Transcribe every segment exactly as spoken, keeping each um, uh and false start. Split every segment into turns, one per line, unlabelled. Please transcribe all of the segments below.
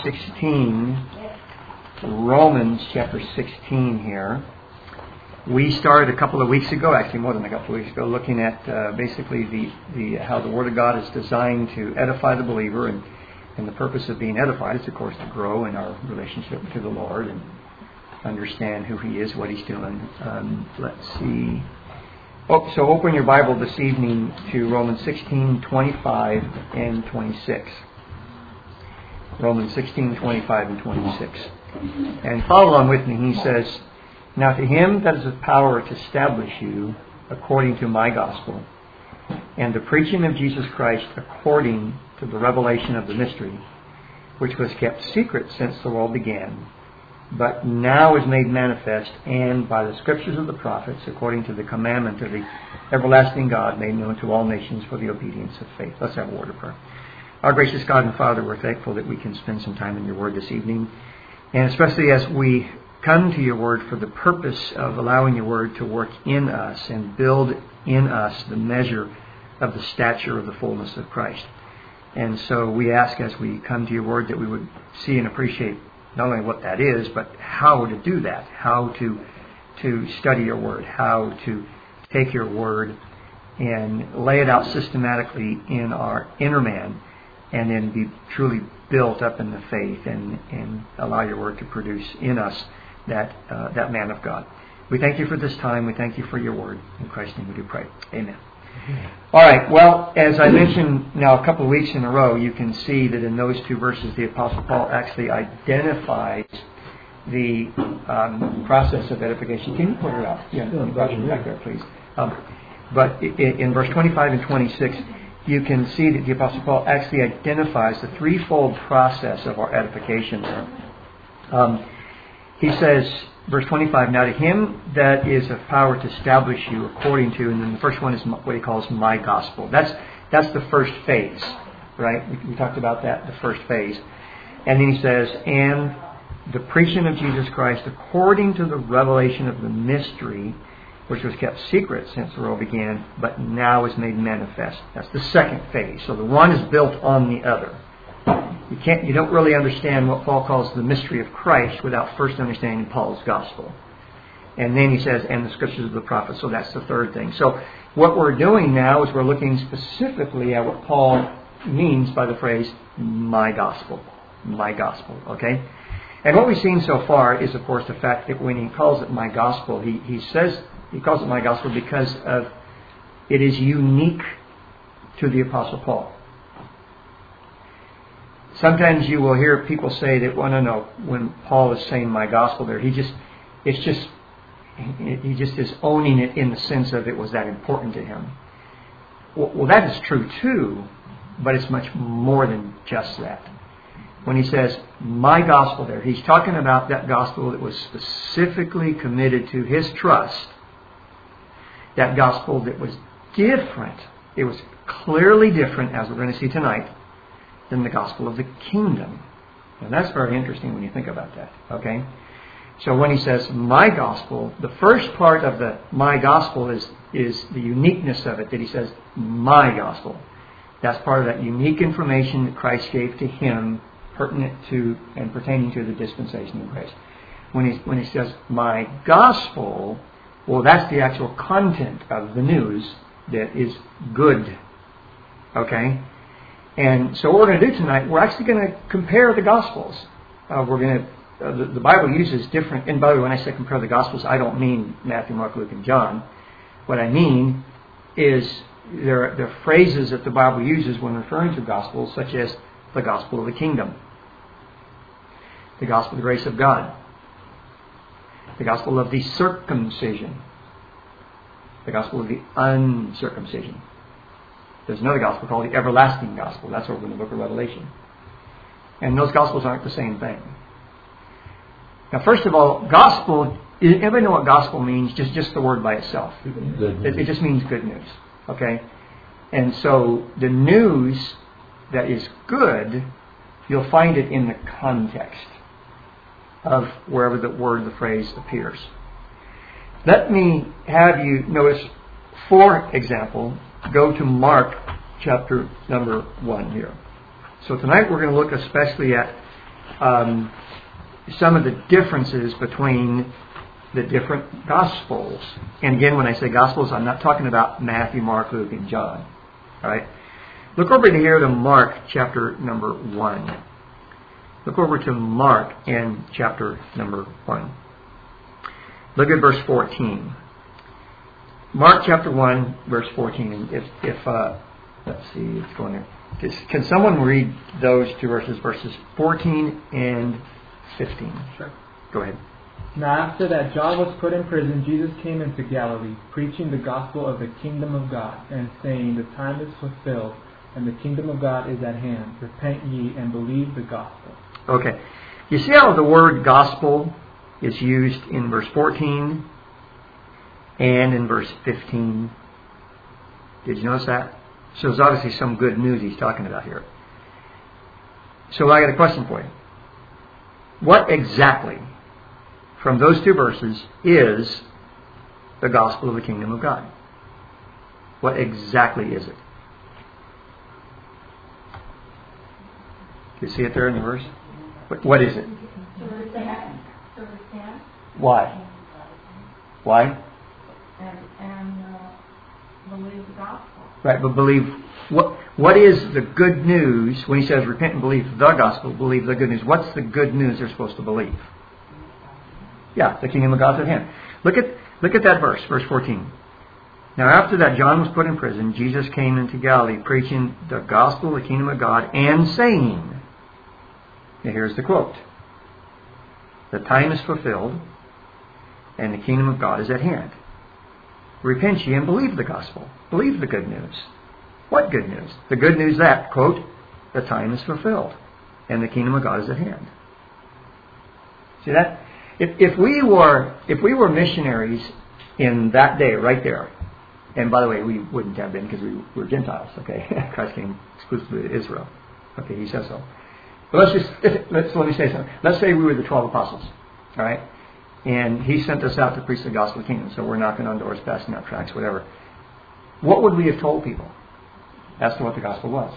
sixteen, Romans chapter sixteen here. We started a couple of weeks ago, actually more than a couple of weeks ago, looking at uh, basically the, the how the Word of God is designed to edify the believer, and, and the purpose of being edified is, of course, to grow in our relationship to the Lord and understand who He is, what He's doing. Um, let's see. Oh, so open your Bible this evening to Romans sixteen, twenty-five and twenty-six. Romans sixteen, twenty-five and twenty-six. And follow along with me. He says, "Now to Him that is of power to establish you according to my gospel, and the preaching of Jesus Christ according to the revelation of the mystery, which was kept secret since the world began, but now is made manifest, and by the scriptures of the prophets, according to the commandment of the everlasting God, made known to all nations for the obedience of faith." Let's have a word of prayer. Our gracious God and Father, we're thankful that we can spend some time in your word this evening, and especially as we come to your word for the purpose of allowing your word to work in us and build in us the measure of the stature of the fullness of Christ. And so we ask as we come to your word that we would see and appreciate not only what that is, but how to do that, how to to study your word, how to take your word and lay it out systematically in our inner man, and then be truly built up in the faith and, and allow your word to produce in us that uh, that man of God. We thank you for this time. We thank you for your word. In Christ's name we do pray. Amen. All right. Well, as I mentioned now a couple of weeks in a row, you can see that in those two verses, the Apostle Paul actually identifies the um, process of edification. Can you put it up? Yeah, you brought it back there, please. Um, but in, in verse twenty-five and twenty-six, you can see that the Apostle Paul actually identifies the threefold process of our edification there. Um, he says, verse twenty-five, "Now to Him that is of power to establish you according to," and then the first one is what he calls my gospel. That's that's the first phase, right? We, we talked about that, the first phase. And then he says, "And the preaching of Jesus Christ according to the revelation of the mystery, which was kept secret since the world began, but now is made manifest." That's the second phase. So the one is built on the other. You can't, you don't really understand what Paul calls the mystery of Christ without first understanding Paul's gospel. And then he says, "and the scriptures of the prophets." So that's the third thing. So what we're doing now is we're looking specifically at what Paul means by the phrase, my gospel. My gospel, okay? And what we've seen so far is, of course, the fact that when he calls it my gospel, he, he says, he calls it my gospel because of it is unique to the Apostle Paul. Sometimes you will hear people say that, well, no, no, when Paul is saying my gospel there, he just, it's just, he just is owning it in the sense of it was that important to him. Well, well, that is true too, but it's much more than just that. When he says my gospel there, he's talking about that gospel that was specifically committed to his trust. That gospel that was different. It was clearly different, as we're going to see tonight, than the gospel of the kingdom. And that's very interesting when you think about that. Okay? So when he says my gospel, the first part of the my gospel is, is the uniqueness of it, that he says my gospel. That's part of that unique information that Christ gave to him, pertinent to and pertaining to the dispensation of grace. When he, when he says my gospel, well, that's the actual content of the news that is good. Okay? And so what we're going to do tonight, we're actually going to compare the Gospels. Uh, we're going to, uh, the, the Bible uses different, and by the way, when I say compare the Gospels, I don't mean Matthew, Mark, Luke, and John. What I mean is there, there are phrases that the Bible uses when referring to Gospels, such as the Gospel of the Kingdom, the Gospel of the grace of God, the Gospel of the circumcision, the Gospel of the uncircumcision. There's another gospel called the everlasting gospel. That's over in the book of Revelation. And those gospels aren't the same thing. Now, first of all, gospel, everybody know what gospel means? Just, just the word by itself. It, it just means good news. Okay? And so the news that is good, you'll find it in the context of wherever the word, the phrase appears. Let me have you notice, for example, go to Mark chapter number one here. So tonight we're going to look especially at um, some of the differences between the different Gospels. And again, when I say Gospels, I'm not talking about Matthew, Mark, Luke, and John. All right? Look over here to Mark chapter number one. Look over to Mark in chapter number one. Look at verse fourteen. Mark chapter one, verse fourteen. And if, if uh, let's see, it's going there. Can someone read those two verses, verses fourteen and fifteen?
Sure.
Go ahead.
Now after that John was put in prison, Jesus came into Galilee, preaching the gospel of the kingdom of God, and saying, the time is fulfilled, and the kingdom of God is at hand. Repent ye and believe the gospel.
Okay. You see how the word gospel is used in verse fourteen and in verse fifteen? Did you notice that? So there's obviously some good news he's talking about here. So I got a question for you. What exactly from those two verses is the gospel of the kingdom of God? What exactly is it? You see it there in the verse? What, what is it? Why? Why?
And, and uh, believe the gospel.
Right, but believe, what what is the good news when he says repent and believe the gospel, believe the good news? What's the good news they're supposed to believe? Yeah, the kingdom of God's at hand. Look at look at that verse, verse fourteen. Now after that John was put in prison, Jesus came into Galilee preaching the gospel of the kingdom of God and saying, now here's the quote, the time is fulfilled and the kingdom of God is at hand. Repent ye and believe the gospel. Believe the good news. What good news? The good news that, quote, the time is fulfilled and the kingdom of God is at hand. See that? If, if we were if we were missionaries in that day, right there, and by the way, we wouldn't have been because we were Gentiles, okay? Christ came exclusively to Israel. Okay, he says so. But let's just, let's, let me say something. Let's say we were the twelve apostles, all right? And he sent us out to preach the gospel of the kingdom. So we're knocking on doors, passing out tracts, whatever. What would we have told people as to what the gospel was?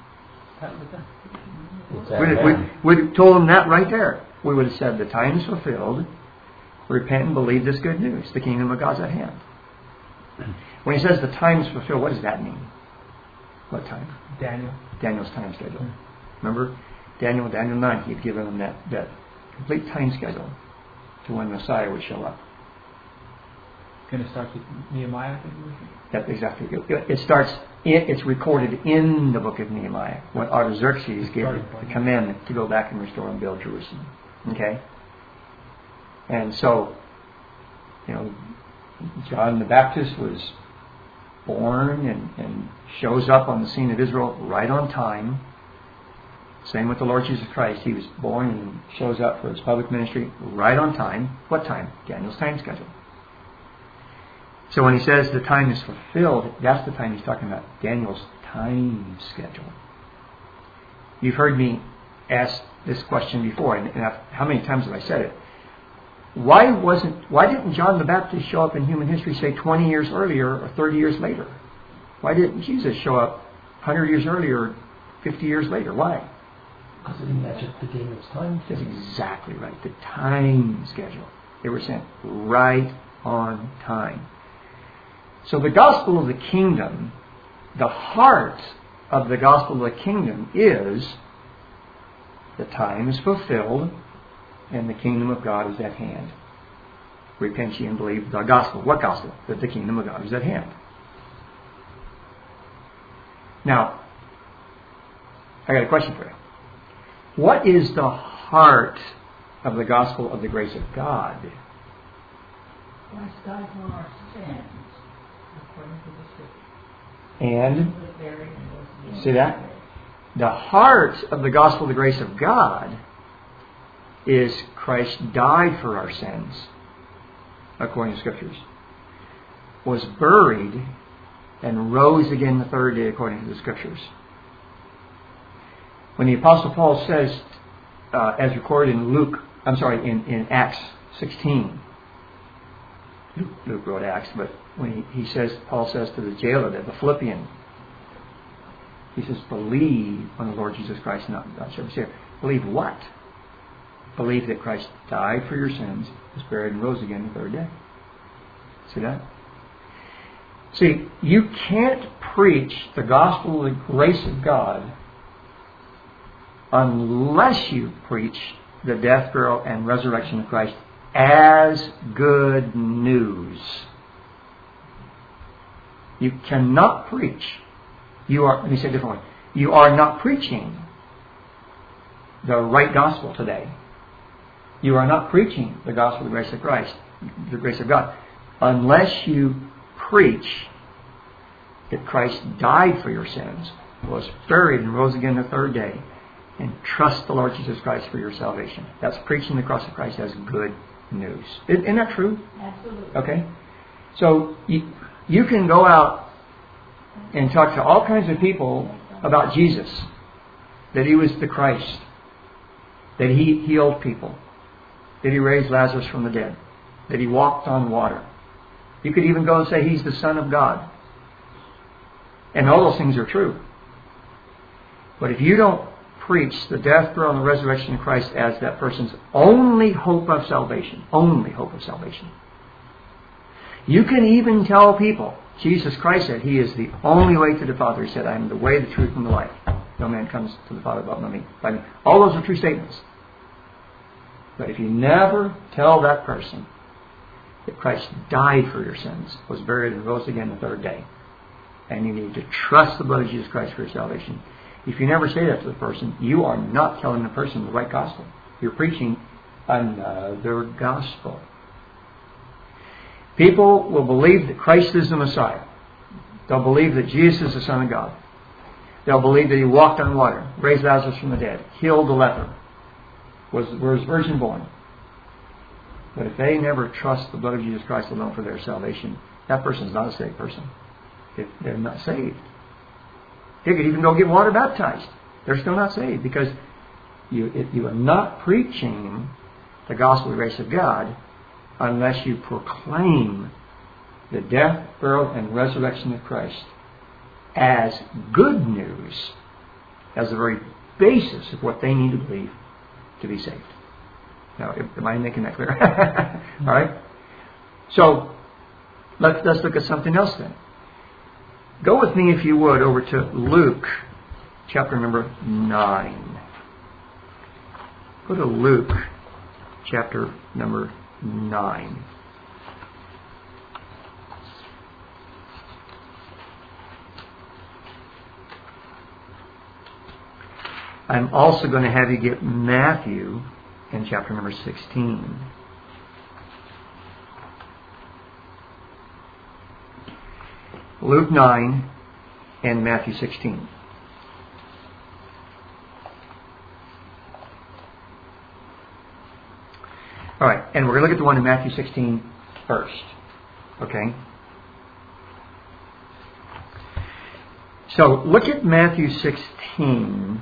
We'd, we'd, we'd have told them that right there. We would have said, the time is fulfilled. Repent and believe this good news. The kingdom of God's at hand. When he says the time is fulfilled, what does that mean? What time?
Daniel.
Daniel's time schedule. Remember? Daniel, Daniel nine, he'd given them that, that complete time schedule to when Messiah would show up.
Going to start with Nehemiah, I think.
That's exactly. It, it starts. It, it's recorded in the book of Nehemiah when Artaxerxes gave the commandment to go back and restore and build Jerusalem. Okay. And so, you know, John the Baptist was born and, and shows up on the scene of Israel right on time. Same with the Lord Jesus Christ. He was born and shows up for his public ministry right on time. What time? Daniel's time schedule. So when he says the time is fulfilled, that's the time he's talking about. Daniel's time schedule. You've heard me ask this question before, and I've, how many times have I said it? Why wasn't? Why didn't John the Baptist show up in human history, say twenty years earlier or thirty years later? Why didn't Jesus show up one hundred years earlier or fifty years later? Why?
Because it matches the Daniel's time
That's
schedule.
exactly right. The time schedule. They were sent right on time. So the gospel of the kingdom, the heart of the gospel of the kingdom is the time is fulfilled and the kingdom of God is at hand. Repent ye and believe the gospel. What gospel? That the kingdom of God is at hand. Now, I got a question for you. What is the heart of the gospel of the grace of God?
Christ died for our sins, according to the scripture.
And,
He was buried and was
see that? The heart of the gospel of the grace of God is Christ died for our sins, according to scriptures, was buried, and rose again the third day, according to the scriptures. When the Apostle Paul says, uh, as recorded in Luke, I'm sorry, in, in Acts sixteen, Luke, Luke wrote Acts, but when he, he says, Paul says to the jailer, the Philippian, he says, believe on the Lord Jesus Christ, not God shall be saved. Believe what? believe that Christ died for your sins, was buried, and rose again the third day. See that? See, you can't preach the gospel of the grace of God unless you preach the death, burial, and resurrection of Christ as good news. You cannot preach. You are, let me say it differently. You are not preaching the right gospel today. You are not preaching the gospel of the grace of Christ, the grace of God, unless you preach that Christ died for your sins, was buried, and rose again the third day, and trust the Lord Jesus Christ for your salvation. That's preaching the cross of Christ as good news. Isn't that true?
Absolutely.
Okay? So you, you can go out and talk to all kinds of people about Jesus, that He was the Christ, that He healed people, that He raised Lazarus from the dead, that He walked on water. You could even go and say He's the Son of God. And all those things are true. But if you don't preach the death, burial, and the resurrection of Christ as that person's only hope of salvation, only hope of salvation, you can even tell people, Jesus Christ said He is the only way to the Father. He said, I am the way, the truth, and the life. No man comes to the Father but by me. By me. All those are true statements. But if you never tell that person that Christ died for your sins, was buried, and rose again the third day, and you need to trust the blood of Jesus Christ for your salvation, if you never say that to the person, you are not telling the person the right gospel. You're preaching another gospel. People will believe that Christ is the Messiah. They'll believe that Jesus is the Son of God. They'll believe that He walked on water, raised Lazarus from the dead, healed the leper, was, was virgin born. But if they never trust the blood of Jesus Christ alone for their salvation, that person is not a saved person. They're not saved. They could even go get water baptized. They're still not saved because you, it, you are not preaching the gospel of the grace of God unless you proclaim the death, burial, and resurrection of Christ as good news, as the very basis of what they need to believe to be saved. Now, am I making that clear? All right? So, let's, let's look at something else then. Go with me, if you would, over to Luke, chapter number nine. Go to Luke, chapter number nine. I'm also going to have you get Matthew in chapter number sixteen. Luke nine and Matthew sixteen. All right, and we're going to look at the one in Matthew sixteen first. Okay? So look at Matthew sixteen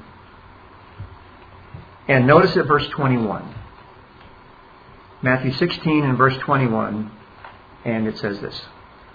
and notice at verse twenty-one. Matthew sixteen and verse twenty-one, and it says this.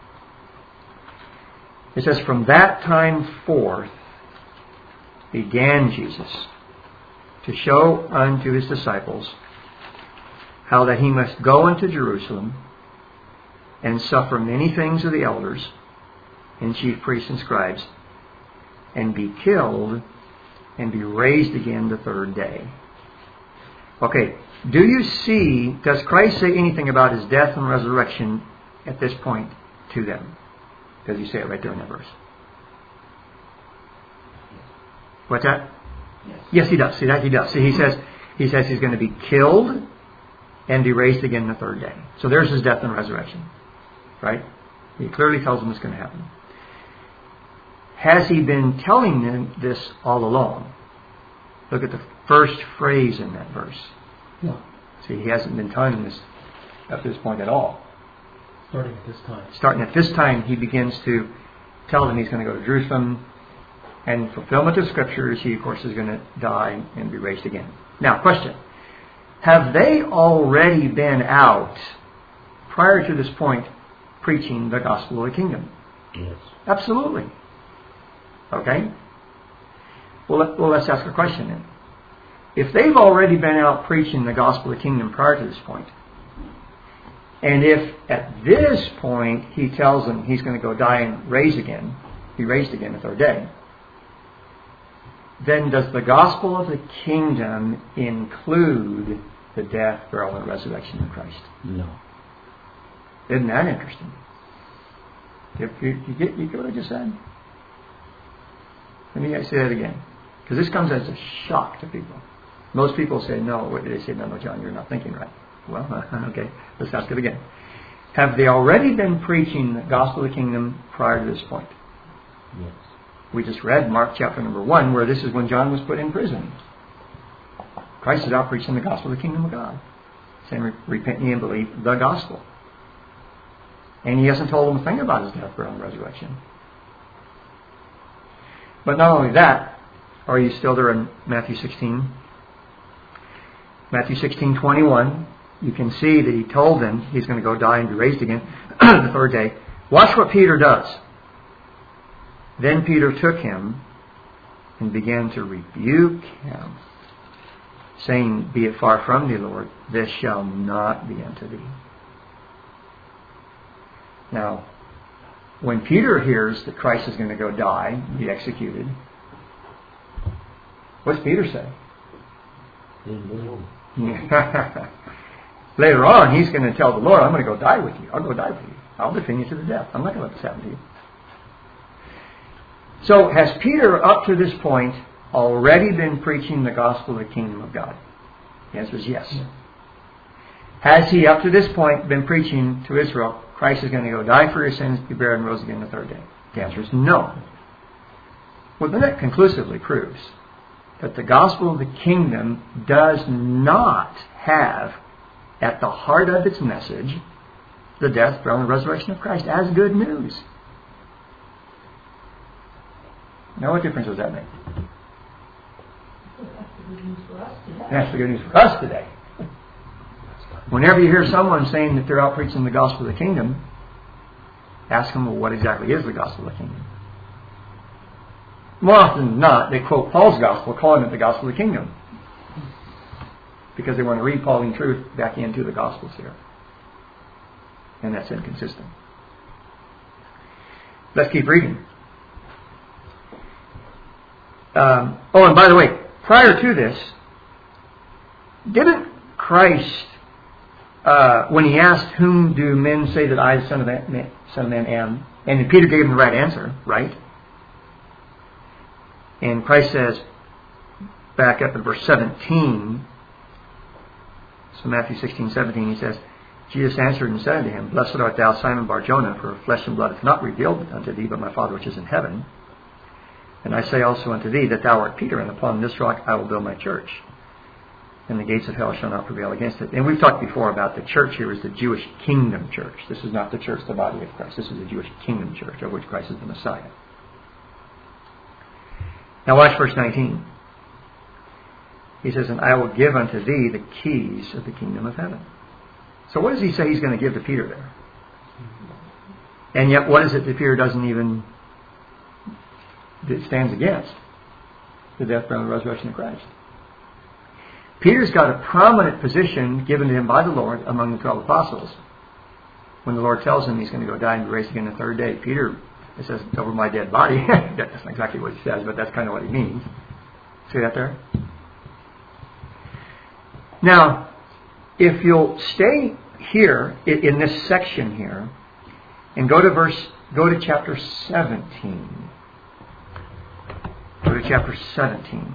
It says, from that time forth began Jesus to show unto His disciples how that He must go into Jerusalem and suffer many things of the elders and chief priests and scribes, and be killed and be raised again the third day. Okay, do you see, does Christ say anything about His death and resurrection at this point to them? Does He say it right there in that verse? What's that?
Yes.
Yes, He does. See that? He does. See, He says, He says He's going to be killed and be raised again the third day. So there's His death and resurrection. Right? He clearly tells them it's going to happen. Has He been telling them this all along? Look at the first phrase in that verse.
No.
See, He hasn't been telling them this up to this point at all.
Starting at this time.
Starting at this time, He begins to tell them He's going to go to Jerusalem, and in fulfillment of Scriptures, He, of course, is going to die and be raised again. Now, question. Have they already been out, prior to this point, preaching the gospel of the kingdom?
Yes.
Absolutely. Okay? Well, let, well let's ask a question then. if they've already been out preaching the gospel of the kingdom prior to this point, and if at this point he tells them he's going to go die and raise again, be raised again the third day, then does the gospel of the kingdom include the death, burial, and resurrection of Christ?
No.
Isn't that interesting? You, you, you, get, you get what I just said? Let me say that again. Because this comes as a shock to people. Most people say, no. They say, no, no, John, you're not thinking right. Well, okay, let's ask it again. Have they already been preaching the gospel of the kingdom prior to this point?
Yes.
We just read Mark chapter number one, where this is when John was put in prison. Christ is out preaching the gospel of the kingdom of God, saying, repent ye and believe the gospel. And he hasn't told them a thing about his death, burial, and resurrection. But not only that, are you still there in Matthew sixteen? Matthew sixteen twenty-one, you can see that he told them he's going to go die and be raised again the third day. Watch what Peter does. Then Peter took him and began to rebuke him, saying, be it far from thee, Lord, this shall not be unto thee. Now, when Peter hears that Christ is going to go die, be executed, what's Peter say? Later on, he's going to tell the Lord, I'm going to go die with you. I'll go die with you. I'll defend you to the death. I'm not going to let this happen to you. So, has Peter, up to this point, already been preaching the gospel of the kingdom of God? The answer is yes. Yeah. Has he, up to this point, been preaching to Israel, Christ is going to go die for your sins, be buried, and rose again the third day? The answer is no. Well, then that conclusively proves that the gospel of the kingdom does not have, at the heart of its message, the death, burial, and resurrection of Christ as good news. Now, what difference does that make?
That's the good news for us today.
That's the good news for us today. Whenever you hear someone saying that they're out preaching the gospel of the kingdom, ask them, well, what exactly is the gospel of the kingdom? More often than not, they quote Paul's gospel, calling it the gospel of the kingdom, because they want to read Pauline truth back into the gospels here. And that's inconsistent. Let's keep reading. Um, oh, and by the way, prior to this, didn't Christ, uh, when he asked, whom do men say that I, the Son of Man, Son of Man, am? And Peter gave him the right answer, right? And Christ says, back up in verse seventeen, so Matthew sixteen, seventeen, he says, Jesus answered and said unto him, blessed art thou, Simon Bar-Jonah, for flesh and blood hath not revealed unto thee, but my Father which is in heaven. And I say also unto thee that thou art Peter, and upon this rock I will build my church, and the gates of hell shall not prevail against it. And we've talked before about the church here is the Jewish kingdom church. This is not the church, the body of Christ. This is the Jewish kingdom church, of which Christ is the Messiah. Now watch verse nineteen. He says, and I will give unto thee the keys of the kingdom of heaven. So what does he say he's going to give to Peter there? And yet what is it that Peter doesn't even, that stands against? The death, burial, and resurrection of Christ. Peter's got a prominent position given to him by the Lord among the twelve apostles. When the Lord tells him he's going to go die and be raised again the third day, Peter, it says, over my dead body. That's not exactly what he says, but that's kind of what he means. See that there? Now, if you'll stay here in this section here and go to verse, go to chapter seventeen. Go to chapter seventeen.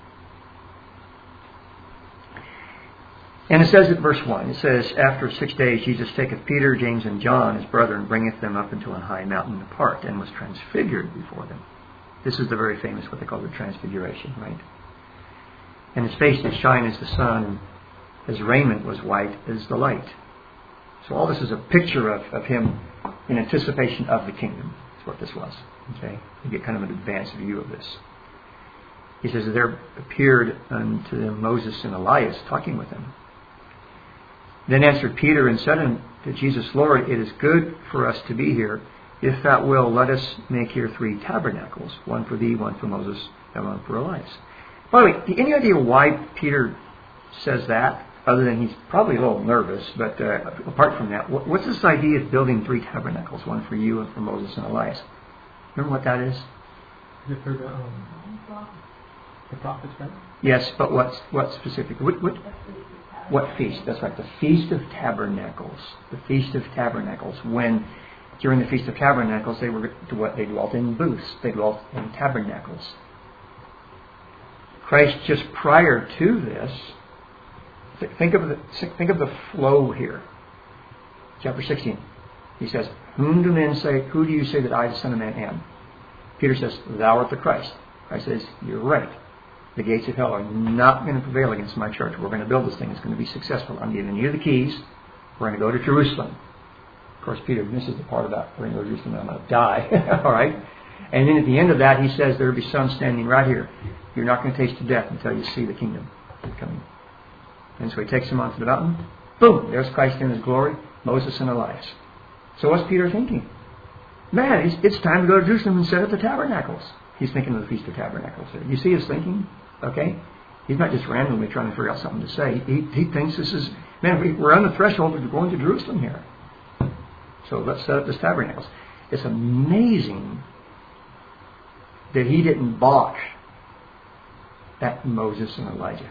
And it says at verse one, it says, after six days Jesus taketh Peter, James, and John, his brother, and bringeth them up into an high mountain apart, and was transfigured before them. This is the very famous, what they call the transfiguration, right? And his face did shine as the sun, and his raiment was white as the light. So all this is a picture of, of him in anticipation of the kingdom. That's what this was. Okay? You get kind of an advanced view of this. He says, there appeared unto them Moses and Elias talking with him. Then answered Peter and said unto Jesus, Lord, it is good for us to be here. If thou wilt, let us make here three tabernacles, one for thee, one for Moses, and one for Elias. By the way, any idea why Peter says that? Other than he's probably a little nervous, but uh, apart from that, what's this idea of building three tabernacles, one for you and for Moses and Elias? Remember what that is?
Is it for the, um, the prophets, right?
Yes, but what's what specific? What, what what feast? That's right, the Feast of Tabernacles. The Feast of Tabernacles. When during the Feast of Tabernacles, they were what they dwelt in booths. They dwelt in tabernacles. Christ, just prior to this, think of the think of the flow here. Chapter sixteen. He says, "Whom do men say? Who do you say that I, the Son of Man, am?" Peter says, "Thou art the Christ." Christ says, "You're right. The gates of hell are not going to prevail against my church. We're going to build this thing. It's going to be successful. I'm giving you the keys. We're going to go to Jerusalem." Of course, Peter misses the part about we're going to go to Jerusalem. I'm going to die. All right. And then at the end of that, he says, "There will be some standing right here. You're not going to taste of death until you see the kingdom coming." And so he takes them onto the mountain. Boom! There's Christ in his glory, Moses and Elias. So what's Peter thinking? Man, it's, it's time to go to Jerusalem and set up the tabernacles. He's thinking of the Feast of Tabernacles. You see his thinking? Okay? He's not just randomly trying to figure out something to say. He, he thinks this is, man, we, we're on the threshold of going to Jerusalem here. So let's set up this tabernacles. It's amazing that he didn't balk at Moses and Elijah.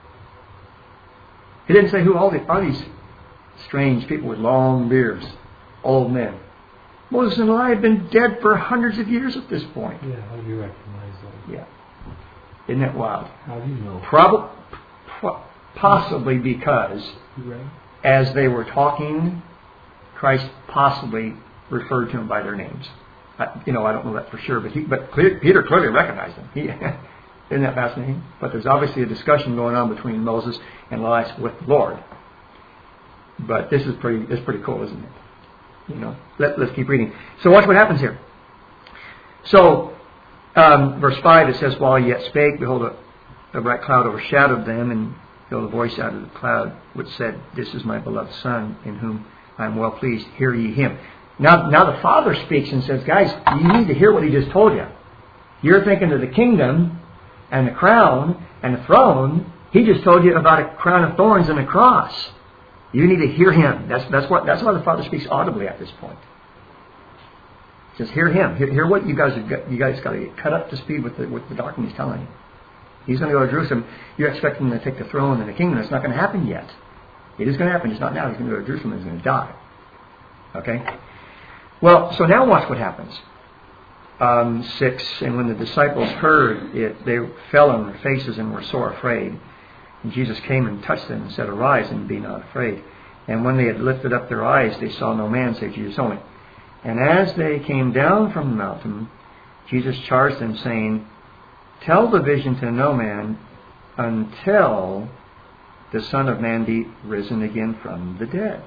He didn't say, who all the, are these strange people with long beards, old men? Moses and Elijah have been dead for hundreds of years at this point.
Yeah, how do you recognize that?
Yeah. Isn't that wild?
How do you know?
Probably, possibly because
Right.
as they were talking, Christ possibly referred to them by their names. I, you know, I don't know that for sure, but he, but clear, Peter clearly recognized them. He, isn't that fascinating? But there's obviously a discussion going on between Moses and Elias with the Lord. But this is pretty, this is pretty cool, isn't it? You know, Let, let's keep reading. So watch what happens here. So, um, verse five, it says, "While he yet spake, behold, a, a bright cloud overshadowed them, and behold, a voice out of the cloud which said, This is my beloved Son, in whom I am well pleased. Hear ye him." Now, now the Father speaks and says, guys, you need to hear what he just told you. You're thinking of the kingdom and the crown and the throne. He just told you about a crown of thorns and a cross. You need to hear him. That's that's what that's why the Father speaks audibly at this point. Just hear him. Hear, hear what you guys have got, you guys got to get cut up to speed with the with the doctrine he's telling you. He's going to go to Jerusalem. You're expecting him to take the throne and the kingdom. It's not going to happen yet. It is going to happen. It's not now. He's going to go to Jerusalem and he's going to die. Okay. Well, so now watch what happens. Um, six. And when the disciples heard it, they fell on their faces and were sore afraid. And Jesus came and touched them and said, Arise and be not afraid. And when they had lifted up their eyes, they saw no man save Jesus only. And as they came down from the mountain, Jesus charged them, saying, Tell the vision to no man until the Son of Man be risen again from the dead.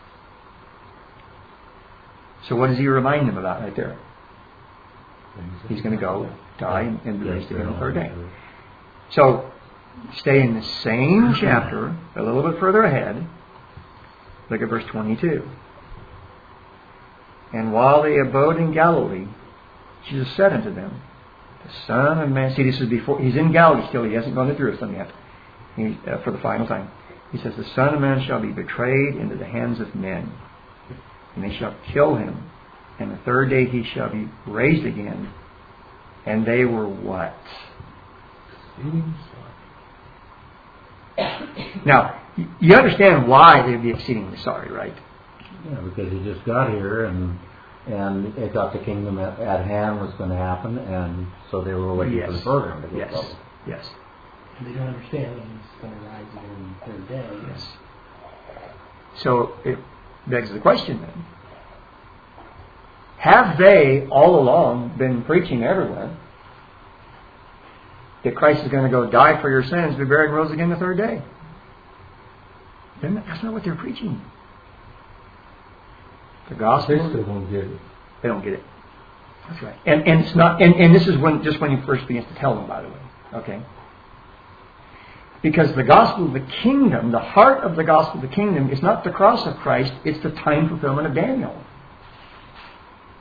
So what does he remind them about right there? He's going to go, die, and be raised again the third day. So, stay in the same chapter, a little bit further ahead. Look at verse twenty-two. And while they abode in Galilee, Jesus said unto them, The Son of Man... See, this is before... He's in Galilee still. He hasn't gone to Jerusalem yet. He, uh, for the final time. He says, The Son of Man shall be betrayed into the hands of men. And they shall kill him. And the third day he shall be raised again. And they were what? Now, you understand why they'd be exceedingly sorry, right?
Yeah, because he just got here and and it got the kingdom at, at hand was going to happen, and so they were waiting
yes.
for the program to go
Yes.
forward.
Yes.
And they don't understand that he's going to rise again the third day.
Yes. So it begs the question then. Have they all along been preaching everywhere that Christ is going to go die for your sins, be buried and rose again the third day? Then that's not what they're preaching. The gospel.
They still don't get it.
They don't get it. That's right. And and it's not. And, and this is when just when he first begins to tell them. By the way, okay. Because the gospel of the kingdom, the heart of the gospel of the kingdom, is not the cross of Christ. It's the time fulfillment of Daniel.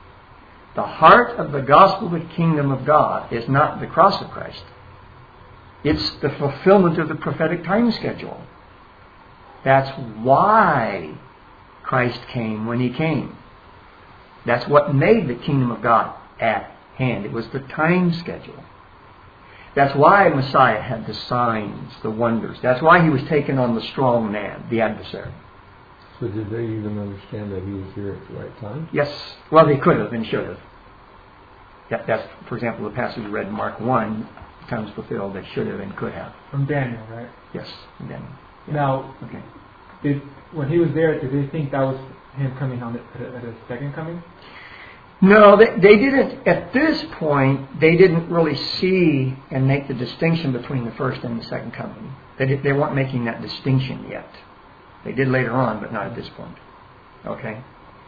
The heart of the gospel of the kingdom of God is not the cross of Christ. It's the fulfillment of the prophetic time schedule. That's why Christ came when He came. That's what made the kingdom of God at hand. It was the time schedule. That's why Messiah had the signs, the wonders. That's why He was taken on the strong man, the adversary.
So did they even understand that He was here at the right time?
Yes. Well, they could have and should have. That, that's, for example, the passage we read in Mark one, times fulfilled, they should have and could have.
From Daniel, right?
Yes, from Daniel. Yeah.
Now,
okay.
did, when He was there, did they think that was Him coming on the, at His second coming?
No, they, they didn't, at this point, they didn't really see and make the distinction between the first and the second coming. They, did, they weren't making that distinction yet. They did later on, but not at this point. Okay?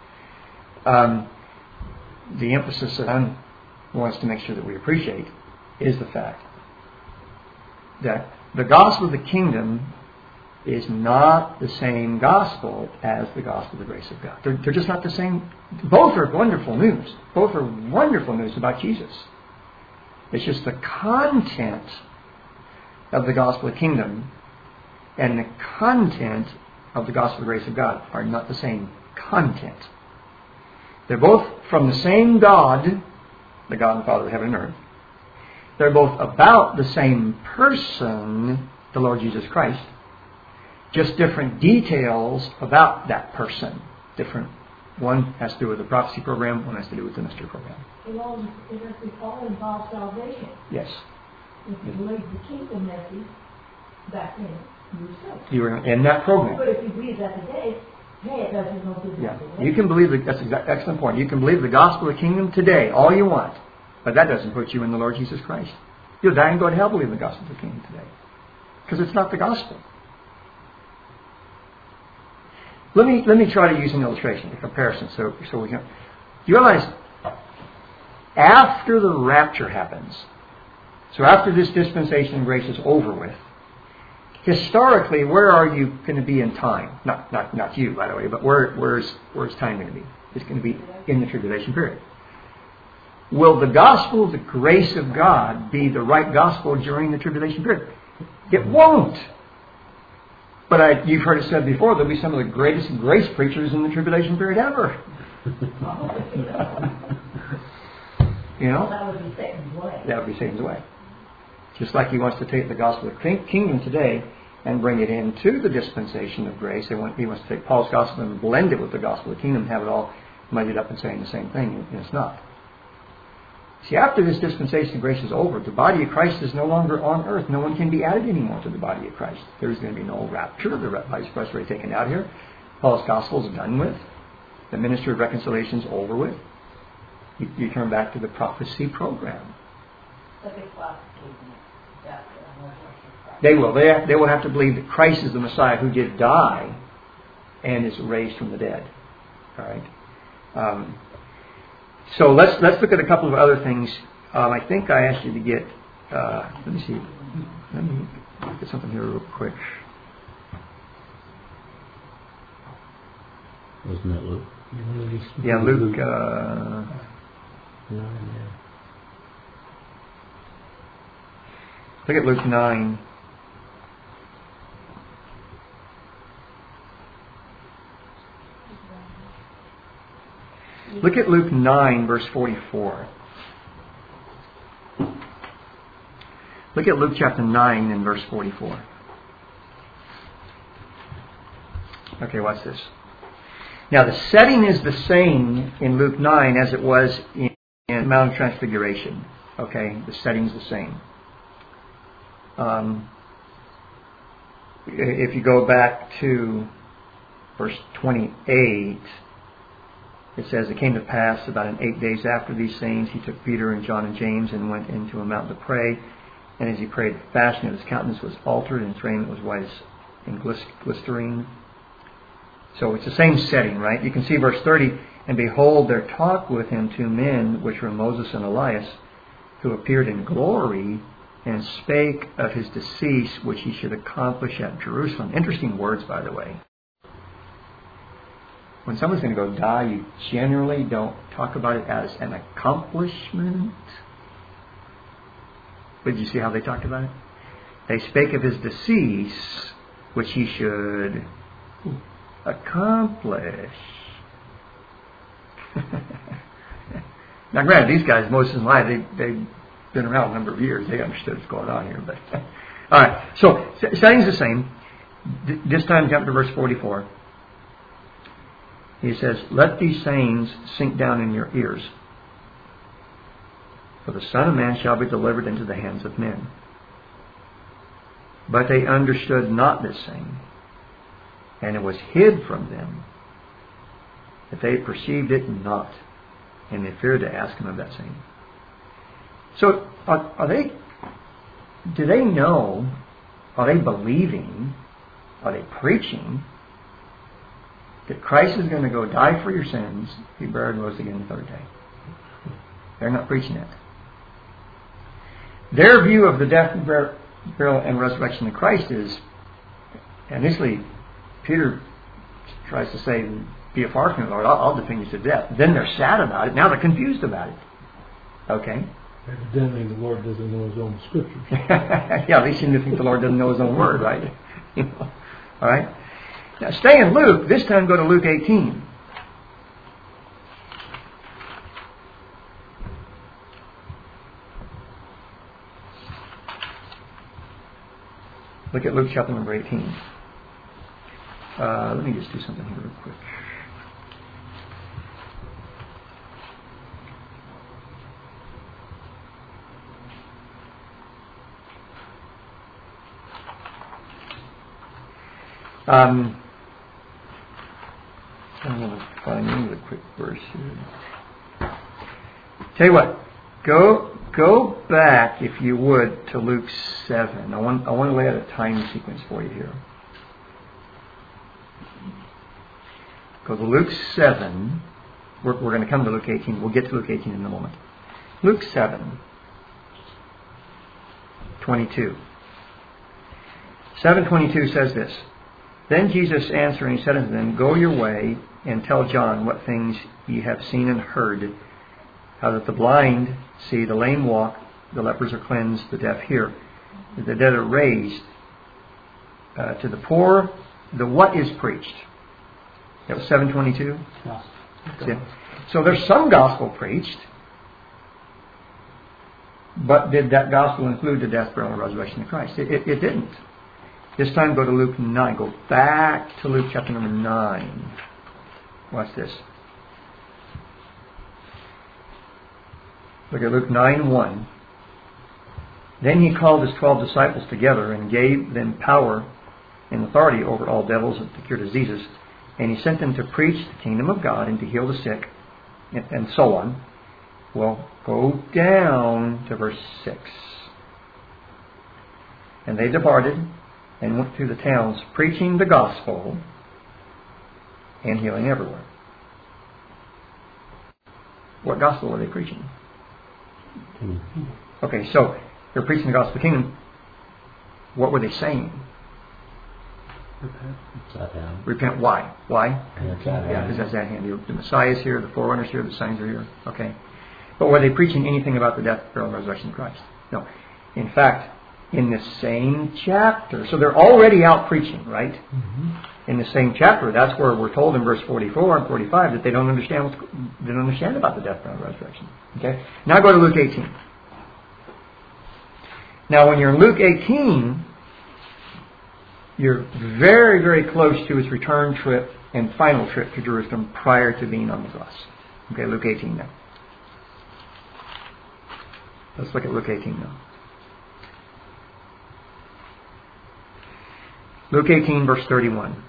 Um, the emphasis that I want us to make sure that we appreciate is the fact that the gospel of the kingdom is not the same gospel as the gospel of the grace of God. They're, they're just not the same. Both are wonderful news. Both are wonderful news about Jesus. It's just the content of the gospel of the kingdom and the content of the gospel of the grace of God are not the same content. They're both from the same God, the God and Father of heaven and earth. They're both about the same person, the Lord Jesus Christ. Just different details about that person. Different. One has to do with the prophecy program, one has to do with the mystery program.
It all, it all involves salvation.
Yes.
If you believe the kingdom message, back then, you were saved.
You were in that program.
But if you believe that today, hey, it doesn't know good.
Yeah. You can believe, the, that's an excellent point. You can believe the gospel of the kingdom today, all you want. But that doesn't put you in the Lord Jesus Christ. You'll die and go to hell believing the gospel of the kingdom today. Because it's not the gospel. Let me let me try to use an illustration, a comparison, so so we can. You realize after the rapture happens, so after this dispensation of grace is over with, historically, where are you going to be in time? Not not not you, by the way, but where where's where's time going to be? It's going to be in the tribulation period. Will the gospel of the grace of God be the right gospel during the tribulation period? It won't. But I, you've heard it said before, there'll be some of the greatest grace preachers in the tribulation period ever. You know?
That would be Satan's way.
That would be Satan's way. Just like he wants to take the gospel of the kingdom today and bring it into the dispensation of grace. He wants to take Paul's gospel and blend it with the gospel of the kingdom, have it all muddied up and saying the same thing, and it's not. See, after this dispensation of grace is over, the body of Christ is no longer on earth. No one can be added anymore to the body of Christ. There's going to be no rapture. The body of Christ is already taken out here. Paul's gospel is done with. The ministry of reconciliation is over with. You, you turn back to the prophecy program. They will. They, have, they will have to believe that Christ is the Messiah who did die and is raised from the dead. All right. Um, So let's let's look at a couple of other things. Um, I think I asked you to get. Uh, let me see. Let me get something here real quick.
Wasn't that Luke?
Yeah, Luke. Uh, look at Luke nine. Look at Luke nine, verse forty-four. Look at Luke chapter nine and verse forty-four. Okay, watch this. Now, the setting is the same in Luke nine as it was in, in Mount of Transfiguration. Okay, the setting's the same. Um, if you go back to verse twenty-eight, it says, it came to pass about in eight days after these things, he took Peter and John and James and went into a mountain to pray. And as he prayed, the fashion of his countenance was altered, and his raiment was white as and glistering. So it's the same setting, right? You can see verse thirty, and behold, there talked with him two men, which were Moses and Elias, who appeared in glory, and spake of his decease, which he should accomplish at Jerusalem. Interesting words, by the way. When someone's going to go die, you generally don't talk about it as an accomplishment. But did you see how they talked about it? they spake of his decease, which he should accomplish. Now, granted, these guys, Moses and Elijah, they, they've been around a number of years. They understood what's going on here. But all right, so setting's the same. This time, jump to verse forty-four. He says, "Let these sayings sink down in your ears. For the Son of Man shall be delivered into the hands of men." But they understood not this saying, and it was hid from them, that they perceived it not, and they feared to ask him of that saying. So, are, are they? Do they know? Are they believing? Are they preaching that Christ is going to go die for your sins, be buried, and rose again the third day? They're not preaching it. Their view of the death, burial, and resurrection of Christ is, initially, Peter tries to say, "Be afar from me, Lord, I'll, I'll defend you to death." Then they're sad about it. Now they're confused about it. Okay?
Evidently, the Lord doesn't know his own scriptures.
Yeah, they seem to think the Lord doesn't know his own word, right? You know? All right? Now, stay in Luke. This time, go to Luke eighteen. Look at Luke chapter number eighteen. Uh, let me just do something here real quick. Um, I'm going to find another quick verse here. Tell you what, go go back if you would to Luke seven. I want I want to lay out a time sequence for you here. Go to Luke seven. We're, we're going to come to Luke eighteen. We'll get to Luke eighteen in a moment. Luke seven, twenty-two. seven twenty-two says this. "Then Jesus answering said unto them, Go your way, and tell John what things ye have seen and heard, how that the blind see, the lame walk, the lepers are cleansed, the deaf hear, the dead are raised, uh, to the poor, the what is preached." That was seven twenty-two? Yeah. So there's some gospel preached, but did that gospel include the death, burial, and resurrection of Christ? It, it, it didn't. This time go to Luke nine. Go back to Luke chapter number nine. Watch this. Look at Luke nine one. "Then he called his twelve disciples together and gave them power and authority over all devils and to cure diseases. And he sent them to preach the kingdom of God and to heal the sick," and, and so on. Well, go down to verse six. "And they departed and went through the towns, preaching the gospel and healing everywhere." What gospel were they preaching? Okay, so they're preaching the gospel of the kingdom. What were they saying?
Repent.
Repent. Why? Why?
Yeah,
Yeah, because that's at hand. The Messiah is here, the forerunner's here, the signs are here. Okay. But were they preaching anything about the death, burial, and resurrection of Christ? No. In fact, in the same chapter, so they're already out preaching, right? Mm-hmm. In the same chapter, that's where we're told in verse forty-four and forty-five that they don't understand what's, they don't understand about the death, burial, and resurrection. Okay. Now go to Luke eighteen. Now, when you're in Luke eighteen, you're very, very close to his return trip and final trip to Jerusalem prior to being on the cross. Okay, Luke eighteen now. Let's look at Luke eighteen now. Luke eighteen, verse thirty-one.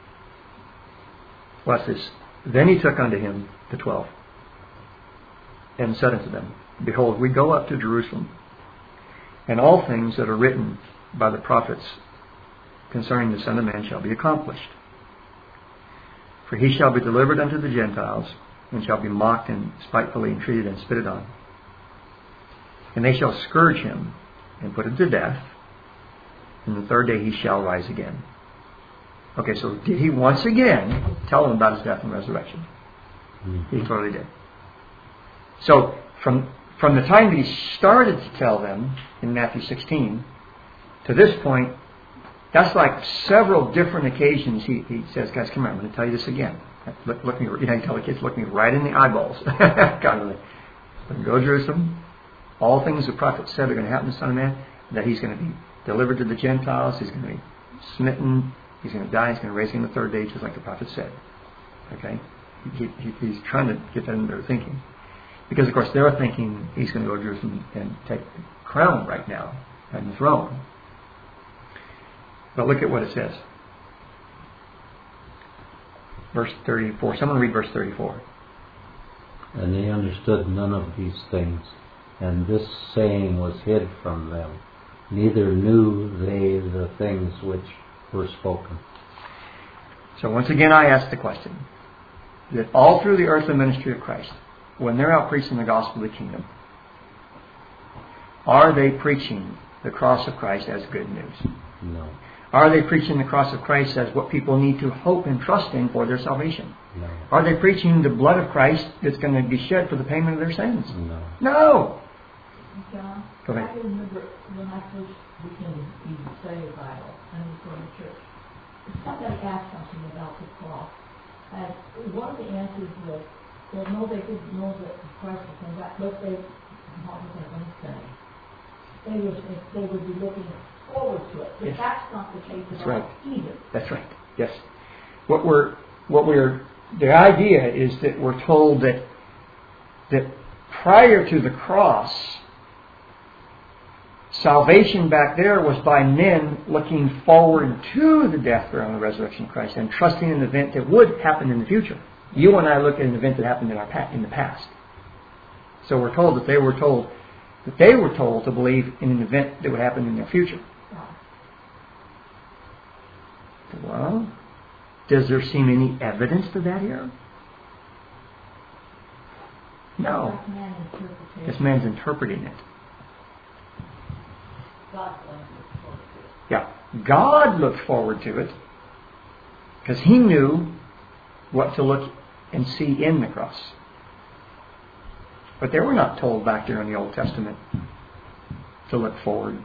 Watch this. "Then he took unto him the twelve, and said unto them, Behold, we go up to Jerusalem, and all things that are written by the prophets concerning the Son of Man shall be accomplished. For he shall be delivered unto the Gentiles, and shall be mocked and spitefully entreated and spitted on. And they shall scourge him, and put him to death, and the third day he shall rise again." Okay, so did he once again tell them about his death and resurrection? Mm-hmm. He totally did. So from from the time that he started to tell them in Matthew sixteen to this point, that's like several different occasions he, he says, guys, come here, I'm going to tell you this again. Look, look me, you know, you tell the kids, look me right in the eyeballs. God, go to Jerusalem. All things the prophet said are going to happen to the Son of Man, that he's going to be delivered to the Gentiles, he's going to be smitten, he's going to die, he's going to raise him the third day, just like the prophet said. Okay? He, he, he's trying to get that into their thinking. Because, of course, they're thinking he's going to go to Jerusalem and take the crown right now and the throne. But look at what it says. Verse thirty-four. Someone read verse thirty-four.
And they understood none of these things, and this saying was hid from them. Neither knew they the things which were spoken.
So once again I ask the question, that all through the earthly ministry of Christ, when they're out preaching the gospel of the kingdom, are they preaching the cross of Christ as good news?
No.
Are they preaching the cross of Christ as what people need to hope and trust in for their salvation?
No.
Are they preaching the blood of Christ that's going to be shed for the payment of their sins?
No.
No!
John,
Go ahead.
I remember when I first began even studying the Bible and was going to church, somebody asked something about the cross. And one of the answers was, well, no, they didn't know that Christ would come back, but they, what was I going to say? They would, they would be looking forward to it. But
Yes.
that's not the case at
That's
all
right.
either.
That's right. Yes. What we're, what we're, the idea is that we're told that, that prior to the cross, salvation back there was by men looking forward to the death, burial, and the resurrection of Christ and trusting in an event that would happen in the future. You and I look at an event that happened in our pa- in the past. So we're told that they were told that they were told to believe in an event that would happen in their future. Well, does there seem any evidence to that here? No.
That's man interpretation.
This man's interpreting it.
God's going to look forward to it.
Yeah. God looked forward to it because he knew what to look and see in the cross. But they were not told back there in the Old Testament to look forward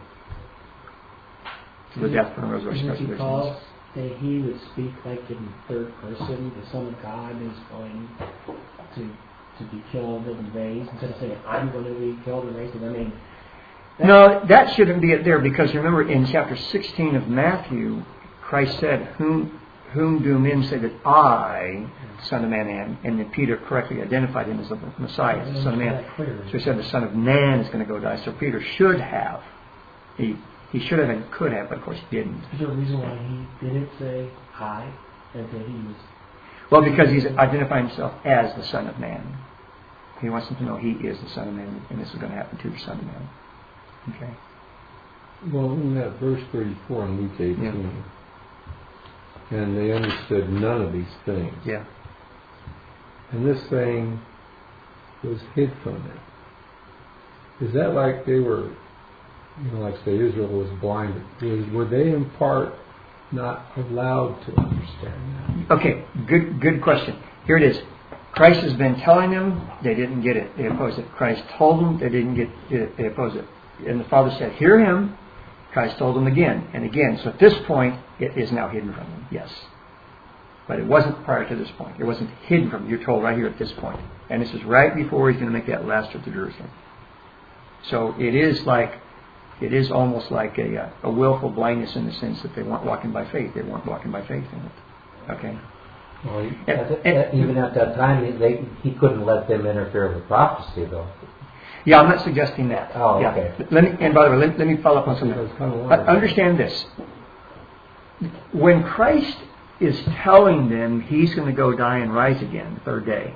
to the death and resurrection of
Isn't it
their
because
sins.
that he would speak like in third person, the Son of God is going to to be killed and raised, instead of saying, I'm going to be killed and raised? I mean,
No, that shouldn't be it there, because remember in chapter sixteen of Matthew, Christ said, Whom whom do men say that I, Son of Man, am? And then Peter correctly identified him as the Messiah, as the Son of Man. So he said the Son of Man is going to go die. So Peter should have. He he should have and could have, but of course he didn't.
is there a reason why he didn't say I, and that he was...
Well, because he's identifying himself as the Son of Man. He wants them to know he is the Son of Man, and this is going to happen to the Son of Man. Okay.
Well, in that verse thirty-four in Luke eighteen, and they understood none of these things.
Yeah.
And this saying was hid from them. Is that like they were, you know, like say Israel was blinded? Was, were they in part not allowed to understand that?
Okay, good good question. Here it is. Christ has been telling them, they didn't get it. They opposed it. Christ told them, they didn't get it. They opposed it. And the Father said, hear him. Christ told them again and again. So at this point, it is now hidden from them. Yes. But it wasn't prior to this point. It wasn't hidden from them. You're told right here at this point. And this is right before he's going to make that last trip to Jerusalem. So it is like, it is almost like a, a willful blindness in the sense that they weren't walking by faith. They weren't walking by faith in it. Okay.
Well, he,
And-
at,
and-
at, even at that time, he, they, he couldn't let them interfere with prophecy, though.
Yeah, I'm not suggesting that.
Oh,
yeah.
okay.
Let me, and by the way, let, let me follow up on something.
That's kind of
Uh,
wonderful.
Understand this. When Christ is telling them he's going to go die and rise again the third day,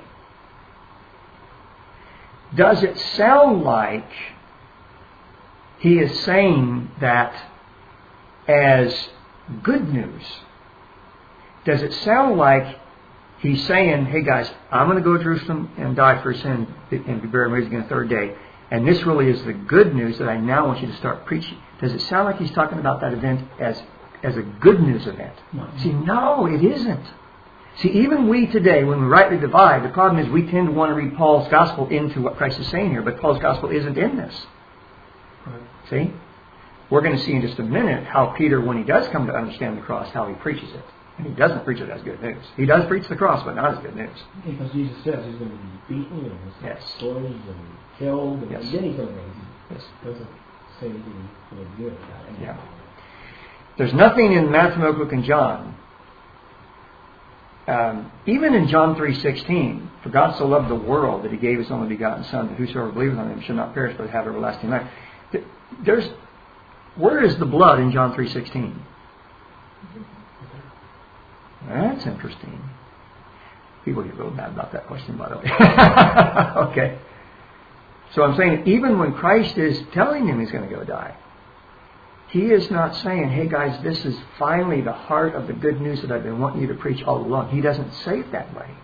does it sound like he is saying that as good news? Does it sound like he's saying, hey guys, I'm going to go to Jerusalem and die for sin and be buried and raised again the third day, and this really is the good news that I now want you to start preaching? Does it sound like he's talking about that event as as a good news event?
No.
See, no, it isn't. See, even we today, when we rightly divide, the problem is we tend to want to read Paul's gospel into what Christ is saying here, but Paul's gospel isn't in this.
Right.
See? we're going to see in just a minute how Peter, when he does come to understand the cross, how he preaches it. And he doesn't preach it as good news. He does preach the cross, but not as good news.
Because Jesus says he's going to be beaten and
yes.
scourged and killed, and
yes.
then he's going to raise.
Yes.
It doesn't say anything really good about it.
Yeah. There's nothing in Matthew, Mark, Luke, and John. Um, even in John three sixteen, for God so loved the world that he gave his only begotten Son, that whosoever believeth on him should not perish but have everlasting life. There's, where is the blood in John three sixteen? That's interesting. People get real mad about that question, by the way. Okay. So I'm saying, even when Christ is telling him he's going to go die, he is not saying, hey guys, this is finally the heart of the good news that I've been wanting you to preach all along. He doesn't say it that way.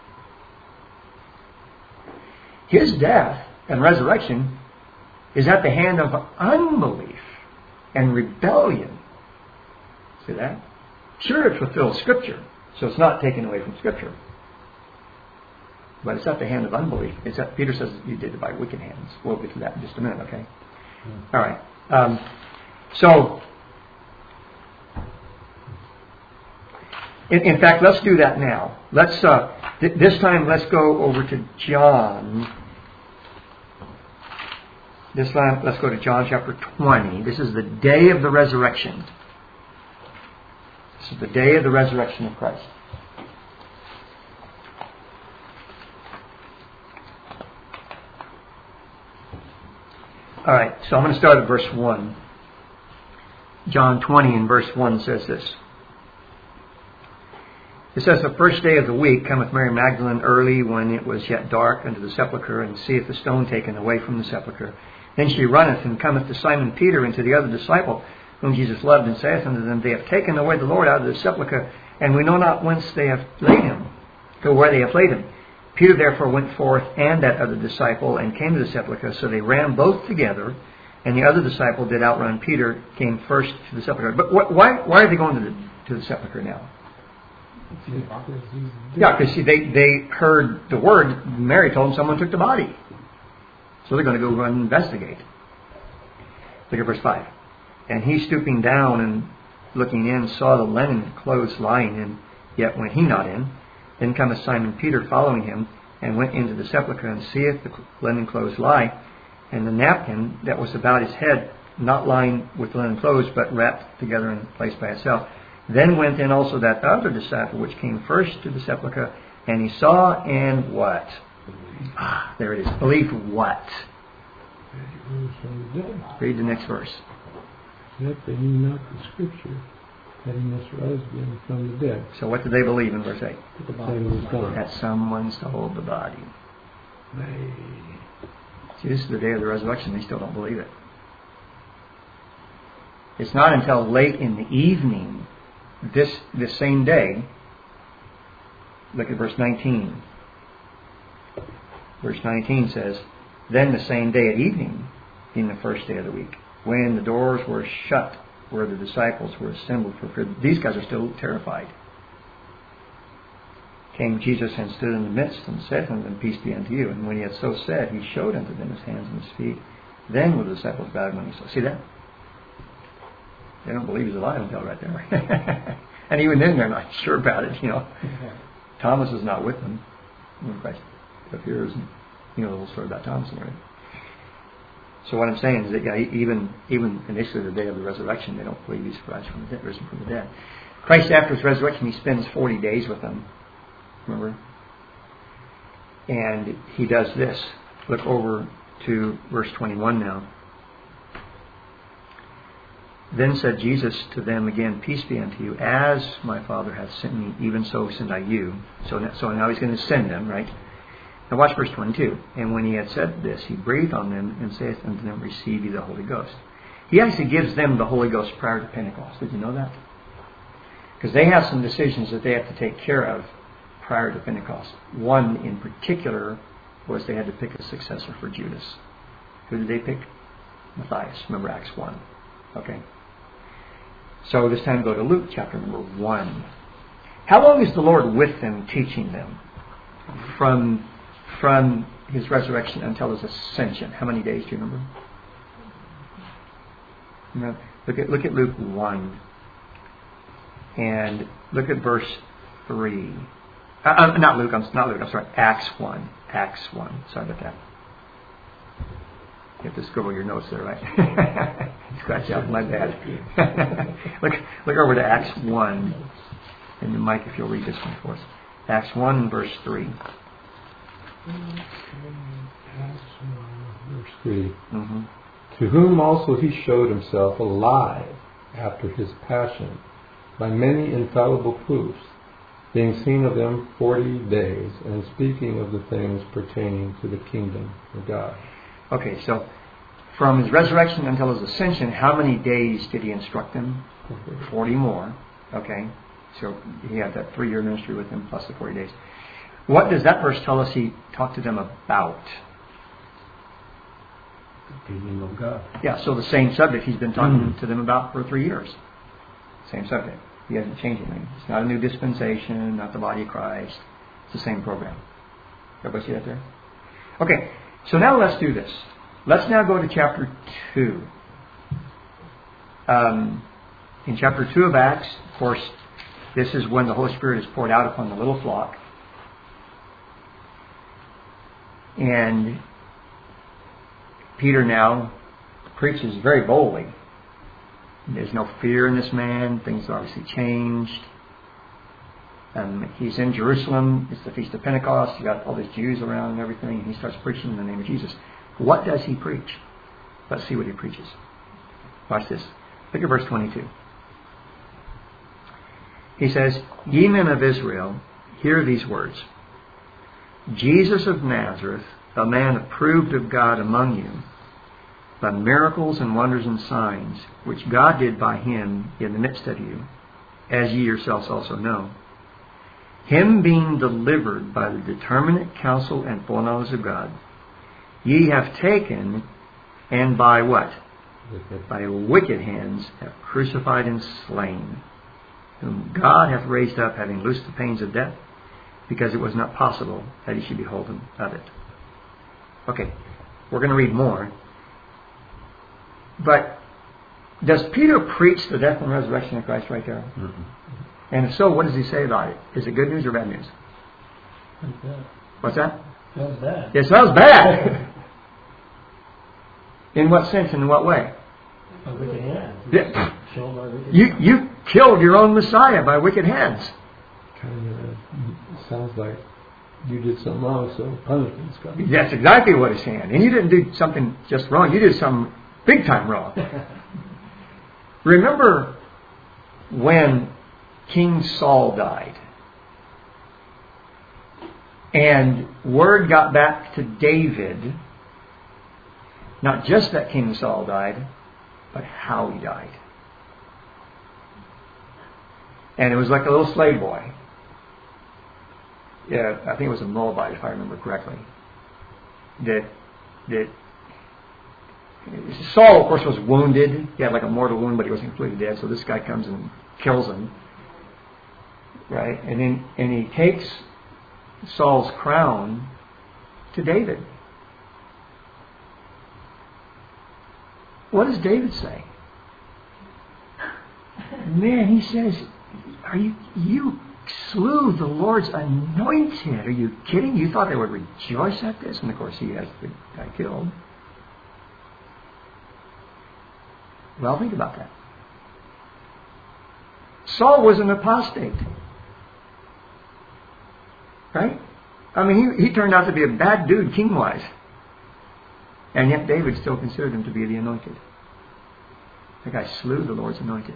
His death and resurrection is at the hand of unbelief and rebellion. See that? Sure, it fulfills Scripture, so it's not taken away from Scripture. But it's at the hand of unbelief. It's at, Peter says you did it by wicked hands. We'll get to that in just a minute, okay? Mm. All right. Um, so, in, in fact, let's do that now. Let's uh, th- this time let's go over to John. This time let's go to John chapter twenty. This is the day of the resurrection. This is the day of the resurrection of Christ. All right, so I'm going to start at verse one. John twenty and verse one says this. It says, the first day of the week cometh Mary Magdalene early, when it was yet dark, unto the sepulchre, and seeth the stone taken away from the sepulchre. Then she runneth, and cometh to Simon Peter, and to the other disciple, whom Jesus loved, and saith unto them, they have taken away the Lord out of the sepulchre, and we know not whence they have laid him, or where they have laid him. Peter therefore went forth, and that other disciple, and came to the sepulchre. So they ran both together, and the other disciple did outrun Peter, came first to the sepulchre. But wh- why why are they going to the to the sepulchre now? Yeah, because they, they heard the word. Mary told them someone took the body. So they're going to go run and investigate. Look at verse five. And he, stooping down and looking in, saw the linen clothes lying in, yet went he not in. Then cometh Simon Peter following him, and went into the sepulchre, and seeth the linen clothes lie, and the napkin that was about his head, not lying with the linen clothes, but wrapped together and placed by itself. Then went in also that other disciple, which came first to the sepulchre, and he saw and what? Ah, there it is. Believed what? Read the next verse.
Yet they knew not the Scripture, that he must rise again from the dead.
So what did they believe in verse eight?
The body was gone.
That someone stole the body.
They...
See, this is the day of the resurrection. They still don't believe it. It's not until late in the evening, this this same day. Look at verse nineteen. Verse nineteen says, then the same day at evening, in the first day of the week, when the doors were shut, where the disciples were assembled for fear. These guys are still terrified. Came Jesus and stood in the midst, and said unto them, peace be unto you. And when he had so said, he showed unto them his hands and his feet. Then were the disciples bowed when he saw. See that? They don't believe he's alive until right there. And even then, they're not sure about it. You know, Thomas is not with them when Christ appears. And you know the whole story about Thomas and everything. So what I'm saying is that yeah, even even initially the day of the resurrection, they don't believe he's risen from the dead. Risen from the dead. Christ, after his resurrection, he spends forty days with them. Remember, and he does this. Look over to verse twenty-one now. Then said Jesus to them again, peace be unto you. As my Father hath sent me, even so send I you. So, so now he's going to send them, right? Now watch verse twenty-two. And when he had said this, he breathed on them and saith unto them, receive ye the Holy Ghost. He actually gives them the Holy Ghost prior to Pentecost. Did you know that? Because they have some decisions that they have to take care of prior to Pentecost. One in particular was they had to pick a successor for Judas. Who did they pick? Matthias. Remember Acts one. Okay. So this time go to Luke chapter number one. How long is the Lord with them, teaching them? From, from his resurrection until his ascension. How many days do you remember? No. Look at look at Luke one, and look at verse three. Uh, uh, not Luke. I'm not Luke. I'm sorry. Acts one. Acts one. Sorry about that. You have to scribble your notes there, right? Scratch out my bad. look look over to Acts one, and Mike, if you'll read this one for us. Acts one and verse three.
Verse three.
Mm-hmm.
To whom also he showed himself alive after his passion by many infallible proofs, being seen of them forty days, and speaking of the things pertaining to the kingdom of God.
Okay, so from his resurrection until his ascension, how many days did he instruct them? Forty more. Okay, so he had that three-year ministry with them plus the forty days. What does that verse tell us he talked to them about?
The kingdom of God.
Yeah, so the same subject he's been talking mm. to them about for three years. Same subject. He hasn't changed anything. It's not a new dispensation, not the body of Christ. It's the same program. Everybody see that there? Okay, so now let's do this. Let's now go to chapter two. Um, in chapter two of Acts, of course, this is when the Holy Spirit is poured out upon the little flock. And Peter now preaches very boldly. There's no fear in this man. Things are obviously changed. Um, he's in Jerusalem. It's the Feast of Pentecost. You've got all these Jews around and everything. And he starts preaching in the name of Jesus. What does he preach? Let's see what he preaches. Watch this. Look at verse twenty-two. He says, Ye men of Israel, hear these words. Jesus of Nazareth, a man approved of God among you, by miracles and wonders and signs, which God did by him in the midst of you, as ye yourselves also know. Him being delivered by the determinate counsel and foreknowledge of God, ye have taken, and by what? Wicked. By wicked hands have crucified and slain, whom God hath raised up, having loosed the pains of death, because it was not possible that he should be holden of it. Okay, we're going to read more. But does Peter preach the death and resurrection of Christ right there? Mm-hmm. And if so, what does he say about it? Is it good news or bad news? What's that?
Sounds bad.
It sounds bad. In what sense and in what way?
By wicked hands.
Yeah.
Killed by wicked
You
hands.
you killed your own Messiah by wicked hands.
Kind of uh, sounds like you did something wrong, so punishment's coming.
That's exactly what he's saying. And you didn't do something just wrong. You did something big time wrong. Remember when King Saul died, and word got back to David, not just that King Saul died, but how he died. And it was like a little slave boy. Yeah, I think it was a Moabite, if I remember correctly. That that Saul, of course, was wounded. He had like a mortal wound, but he wasn't completely dead. So this guy comes and kills him, right? And then and he takes Saul's crown to David. What does David say? Man, he says, "Are you you?" slew the Lord's anointed. Are you kidding? You thought they would rejoice at this? And of course he has the guy killed. Well, think about that. Saul was an apostate. Right? I mean, he, he turned out to be a bad dude king-wise. And yet David still considered him to be the anointed. The guy slew the Lord's anointed.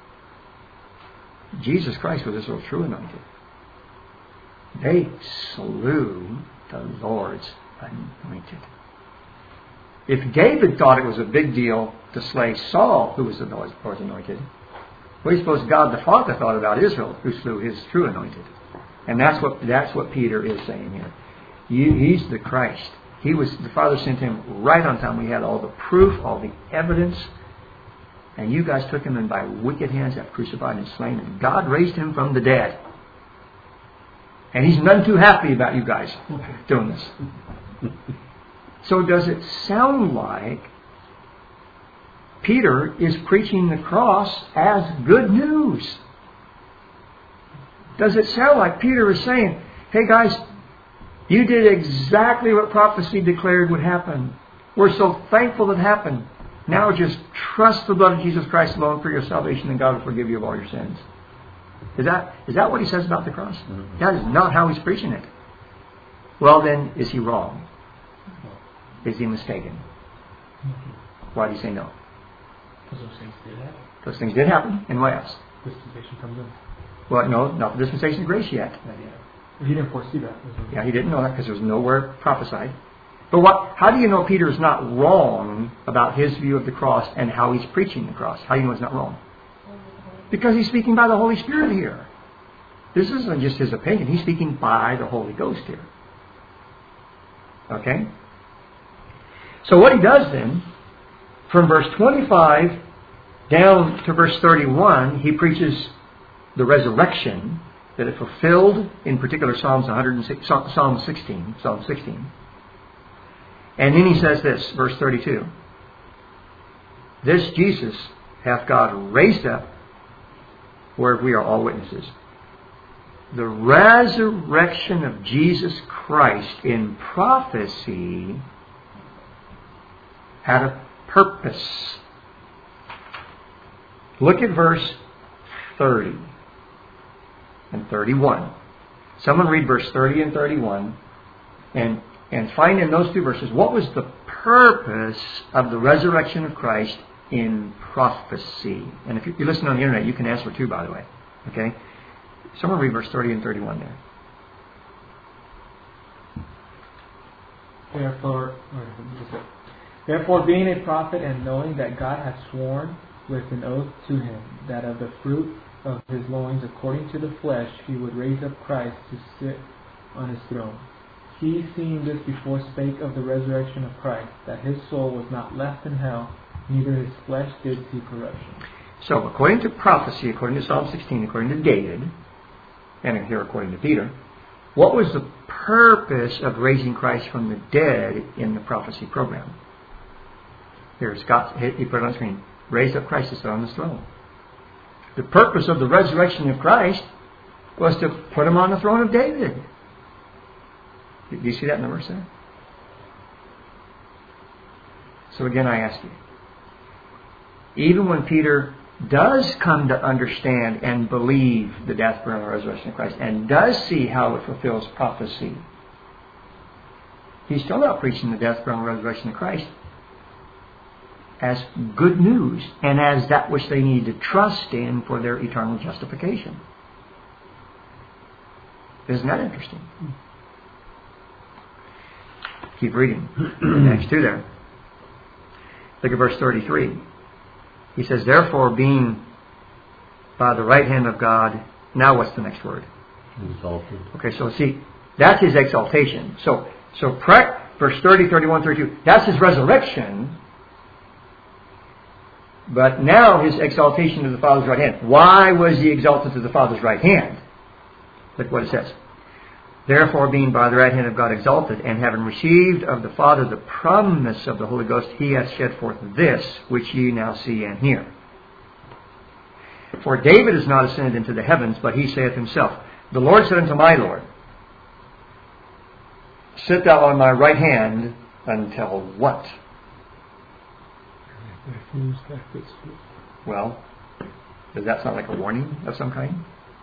Jesus Christ was Israel's true anointed. They slew the Lord's anointed. If David thought it was a big deal to slay Saul, who was the Lord's anointed, what do you suppose God the Father thought about Israel, who slew his true anointed? And that's what that's what Peter is saying here. You, he's the Christ. He was the Father sent him right on time. We had all the proof, all the evidence. And you guys took him and by wicked hands have crucified and slain him. God raised him from the dead. And he's none too happy about you guys doing this. So does it sound like Peter is preaching the cross as good news. Does it sound like Peter is saying, hey guys, you did exactly what prophecy declared would happen. We're so thankful it happened. Now just trust the blood of Jesus Christ alone for your salvation, and God will forgive you of all your sins. Is that is that what he says about the cross? Mm-hmm. That is not how he's preaching it. Well then, is he wrong? Is he mistaken? Mm-hmm. Why do you say no?
Because those things did happen.
Those things did happen. And what else?
Dispensation comes in.
Well, no, not the dispensation of grace yet.
Not yet. He didn't foresee that.
Yeah, he didn't know that because there was nowhere prophesied. But what? How do you know Peter is not wrong about his view of the cross and how he's preaching the cross? How do you know he's not wrong? Because he's speaking by the Holy Spirit here. This isn't just his opinion. He's speaking by the Holy Ghost here. Okay? So what he does then, from verse twenty-five down to verse thirty-one, he preaches the resurrection that it fulfilled, in particular Psalms one hundred six, Psalm sixteen, Psalm sixteen. And then he says this, verse thirty-two. This Jesus hath God raised up, where we are all witnesses. The resurrection of Jesus Christ in prophecy had a purpose. Look at verse thirty and thirty-one. Someone read verse thirty and thirty-one and, and find in those two verses what was the purpose of the resurrection of Christ in prophecy. And if you, you listen on the internet, you can answer too, by the way. Okay? Someone read verse thirty and thirty-one there.
Therefore, Therefore, being a prophet and knowing that God hath sworn with an oath to him, that of the fruit of his loins, according to the flesh, he would raise up Christ to sit on his throne. He, seeing this before, spake of the resurrection of Christ, that his soul was not left in hell, neither his flesh did see corruption.
So, according to prophecy, according to Psalm sixteen, according to David, and here according to Peter, what was the purpose of raising Christ from the dead in the prophecy program? Here, Scott, he put it on the screen. Raised up Christ to sit on his throne. The purpose of the resurrection of Christ was to put him on the throne of David. Do you see that in the verse there? So again, I ask you, even when Peter does come to understand and believe the death, burial, and resurrection of Christ, and does see how it fulfills prophecy, he's still not preaching the death, burial, and resurrection of Christ as good news and as that which they need to trust in for their eternal justification. Isn't that interesting? Keep reading. Next two there. Look at verse thirty-three. He says, therefore, being by the right hand of God, now what's the next word?
Exalted.
Okay, so see, that's his exaltation. So, so pre- verse thirty, thirty-one, thirty-two, that's his resurrection. But now his exaltation to the Father's right hand. Why was he exalted to the Father's right hand? Look what it says. Therefore, being by the right hand of God exalted, and having received of the Father the promise of the Holy Ghost, he hath shed forth this, which ye now see and hear. For David is not ascended into the heavens, but he saith himself, the Lord said unto my Lord, sit thou on my right hand until what? Well, does that sound like a warning of some kind?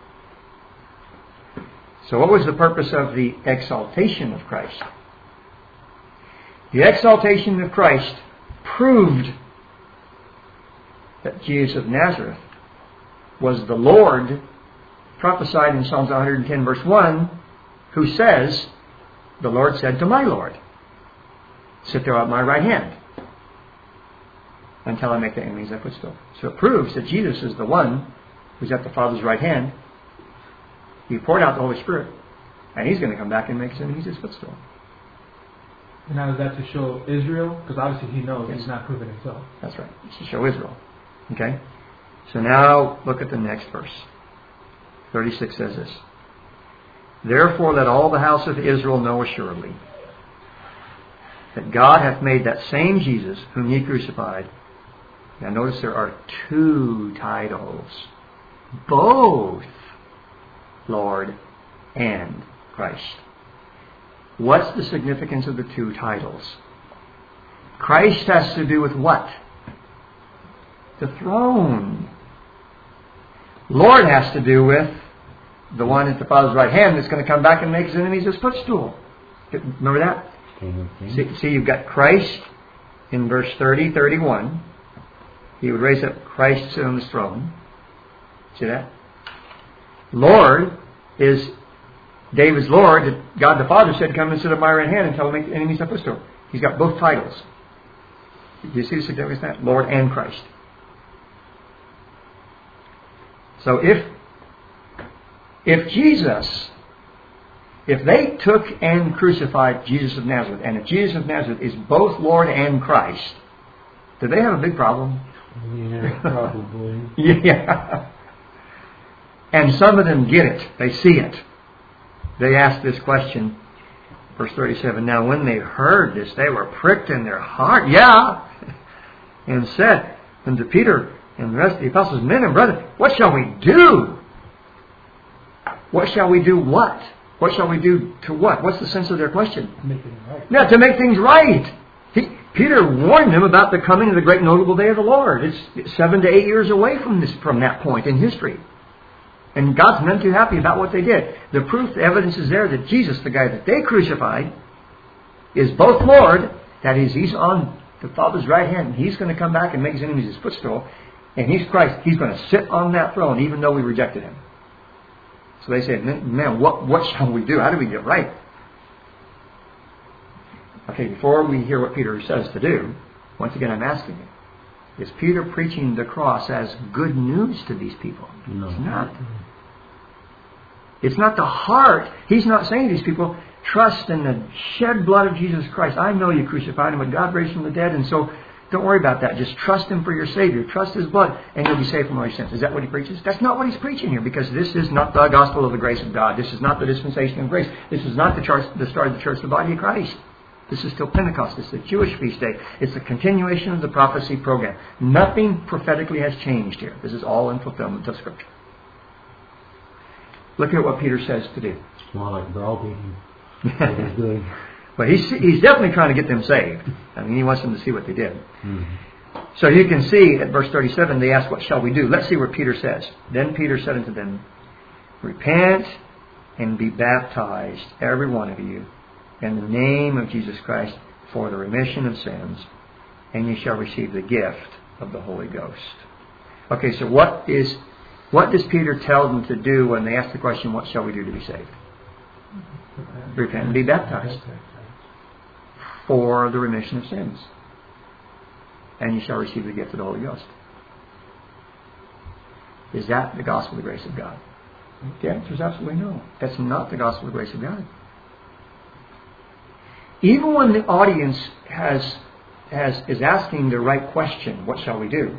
So what was the purpose of the exaltation of Christ? The exaltation of Christ proved that Jesus of Nazareth was the Lord prophesied in Psalms one hundred ten verse one, who says, the Lord said to my Lord, sit thou at my right hand until I make the enemies thy footstool. So it proves that Jesus is the one who's at the Father's right hand. He poured out the Holy Spirit, and he's going to come back and make his enemies his footstool.
And now is that to show Israel? Because obviously he knows
Yes.
he's not proving himself.
That's right. It's to show Israel. Okay? So now look at the next verse. thirty-six says this. Therefore let all the house of Israel know assuredly that God hath made that same Jesus whom ye crucified, Now notice there are two titles. Both Lord and Christ. What's the significance of the two titles? Christ has to do with what? The throne. Lord has to do with the one at the Father's right hand that's going to come back and make his enemies his footstool. Remember that? See, see, you've got Christ in verse thirty, thirty-one. He would raise up Christ to sit on his throne. See that? Lord is David's Lord. God the Father said, come and sit at my right hand until I make enemies a footstool. He's got both titles. Do you see the significance of that? Lord and Christ. So if if Jesus, if they took and crucified Jesus of Nazareth, and if Jesus of Nazareth is both Lord and Christ, do they have a big problem?
Yeah, probably.
Yeah. And some of them get it. They see it. They ask this question, verse thirty-seven, now when they heard this, they were pricked in their heart. Yeah. And said unto Peter and the rest of the apostles, men and brethren, what shall we do? What shall we do what? What shall we do to what? What's the sense of their question?
Make it right.
Now, to make things right. He, Peter warned them about the coming of the great notable day of the Lord. It's seven to eight years away from this, from that point in history. And God's none too happy about what they did. The proof, the evidence is there that Jesus, the guy that they crucified, is both Lord. That is, he's on the Father's right hand. He's going to come back and make his enemies his footstool. And he's Christ. He's going to sit on that throne even though we rejected him. So they said, man, what, what shall we do? How do we get right? Okay, before we hear what Peter says to do, once again I'm asking you, is Peter preaching the cross as good news to these people?
No.
It's not. It's not the heart. He's not saying to these people, trust in the shed blood of Jesus Christ. I know you crucified him, but God raised him from the dead, and so don't worry about that. Just trust him for your Savior. Trust his blood, and you'll be saved from all your sins. Is that what he preaches? That's not what he's preaching here, because this is not the gospel of the grace of God. This is not the dispensation of grace. This is not the, church, the start of the church, the body of Christ. This is still Pentecost. It's the Jewish feast day. It's the continuation of the prophecy program. Nothing prophetically has changed here. This is all in fulfillment of Scripture. Look at what Peter says to do.
It's more like browbeating. What he's doing.
But he's, he's definitely trying to get them saved. I mean, he wants them to see what they did.
Mm-hmm.
So you can see at verse thirty-seven, they ask, what shall we do? Let's see what Peter says. Then Peter said unto them, repent and be baptized, every one of you, in the name of Jesus Christ for the remission of sins, and you shall receive the gift of the Holy Ghost. Okay, so what is what does Peter tell them to do when they ask the question, what shall we do to be saved? Repent, Repent and be baptized for the remission of sins, and you shall receive the gift of the Holy Ghost. Is that the gospel of the grace of God? The answer is absolutely no. That's not the gospel of the grace of God. Even when the audience has, has is asking the right question, what shall we do?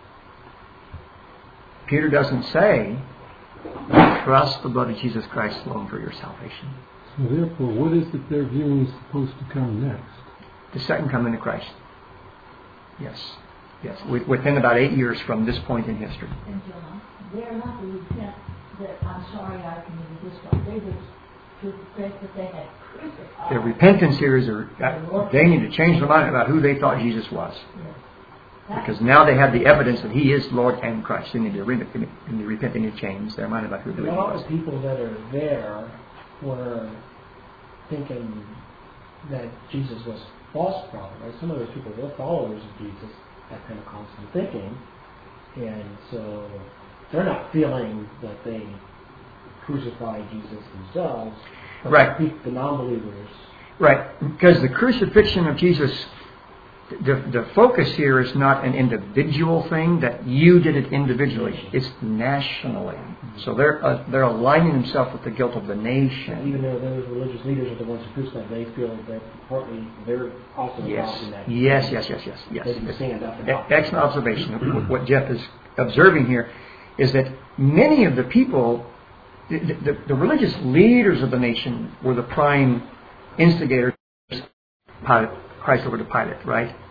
Peter doesn't say, trust the blood of Jesus Christ alone for your salvation.
So therefore, what is it they're viewing is supposed to come next?
The second coming of Christ. Yes. Yes. Within about eight years from this point in history.
And John, they're not to repent that I'm sorry I committed this one. They just to confess that they had crucified.
Their repentance here is a, they need to change their mind about who they thought Jesus was.
Yes.
Because now they have the evidence that He is Lord and Christ. They need to repent, they need to, repent, they need to change their mind about who they
A lot
was.
of people that are there were thinking that Jesus was a false prophet. Right? Some of those people were followers of Jesus at Pentecostal thinking, and so they're not feeling that they crucified Jesus themselves. But
Right.
The, the non-believers.
Right. Because the crucifixion of Jesus, the, the focus here is not an individual thing, that you did it individually. It's nationally. So they're uh, they're aligning themselves with the guilt of the nation.
Even though those religious leaders are the ones who crucified, they feel that partly they're also
Yes.
involved in that.
Yes, yes, yes, yes, yes.
They can stand up and
E- Excellent observation. What Jeff is observing here is that many of the people, the, the, the religious leaders of the nation were the prime instigators. Pilate, Christ over to Pilate, right?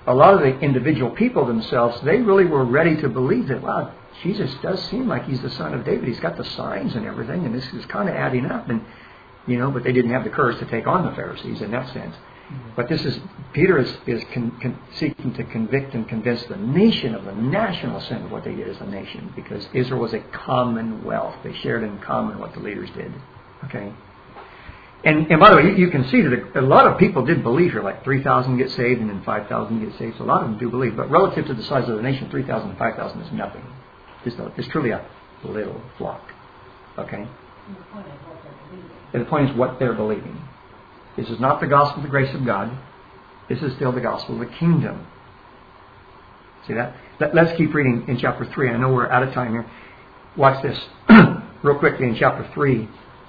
a lot of the individual people themselves, they really were ready to believe that, wow, Jesus does seem like he's the son of David. He's got the signs and everything, and this is kind of adding up. And you know, but they didn't have the courage to take on the Pharisees in that sense. Mm-hmm. But this is Peter is, is con, con, seeking to convict and convince the nation of the national sin of what they did as a nation, because Israel was a commonwealth. They shared in common what the leaders did. Okay. And, and by the way, you, you can see that a, a lot of people did believe here, like three thousand get saved and then five thousand get saved. So a lot of them do believe. But relative to the size of the nation, three thousand and five thousand is nothing. It's, it's truly a little flock. Okay? And the point is what they're believing. This is not the gospel of the grace of God. This is still the gospel of the kingdom. See that? Let, let's keep reading in chapter three. I know we're out of time here. Watch this real quickly in chapter three.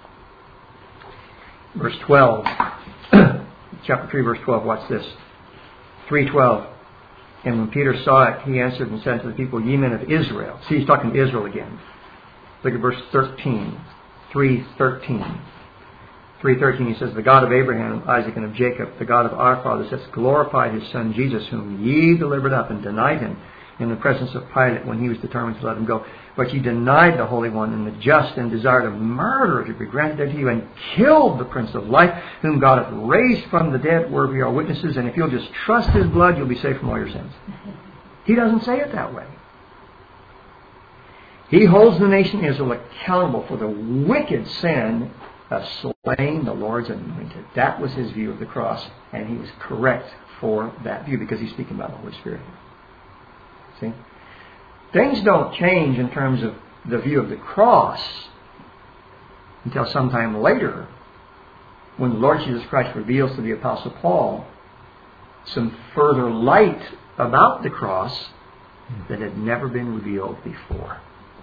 Verse twelve. Chapter three, verse twelve. Watch this. three twelve. And when Peter saw it, he answered and said to the people, ye men of Israel. See, he's talking to Israel again. Look at verse thirteen. three thirteen. three thirteen, he says, the God of Abraham, Isaac, and of Jacob, the God of our fathers, has glorified his son Jesus, whom ye delivered up and denied him in the presence of Pilate when he was determined to let him go. But ye denied the Holy One, and the just, and desired a murderer to be granted unto you, and killed the Prince of Life, whom God hath raised from the dead, whereof ye are witnesses. And if you'll just trust his blood, you'll be saved from all your sins. He doesn't say it that way. He holds the nation Israel accountable for the wicked sin of slaying the Lord's anointed. That was his view of the cross, and he was correct for that view because he's speaking about the Holy Spirit. See? Things don't change in terms of the view of the cross until sometime later when the Lord Jesus Christ reveals to the Apostle Paul some further light about the cross that had never been revealed before.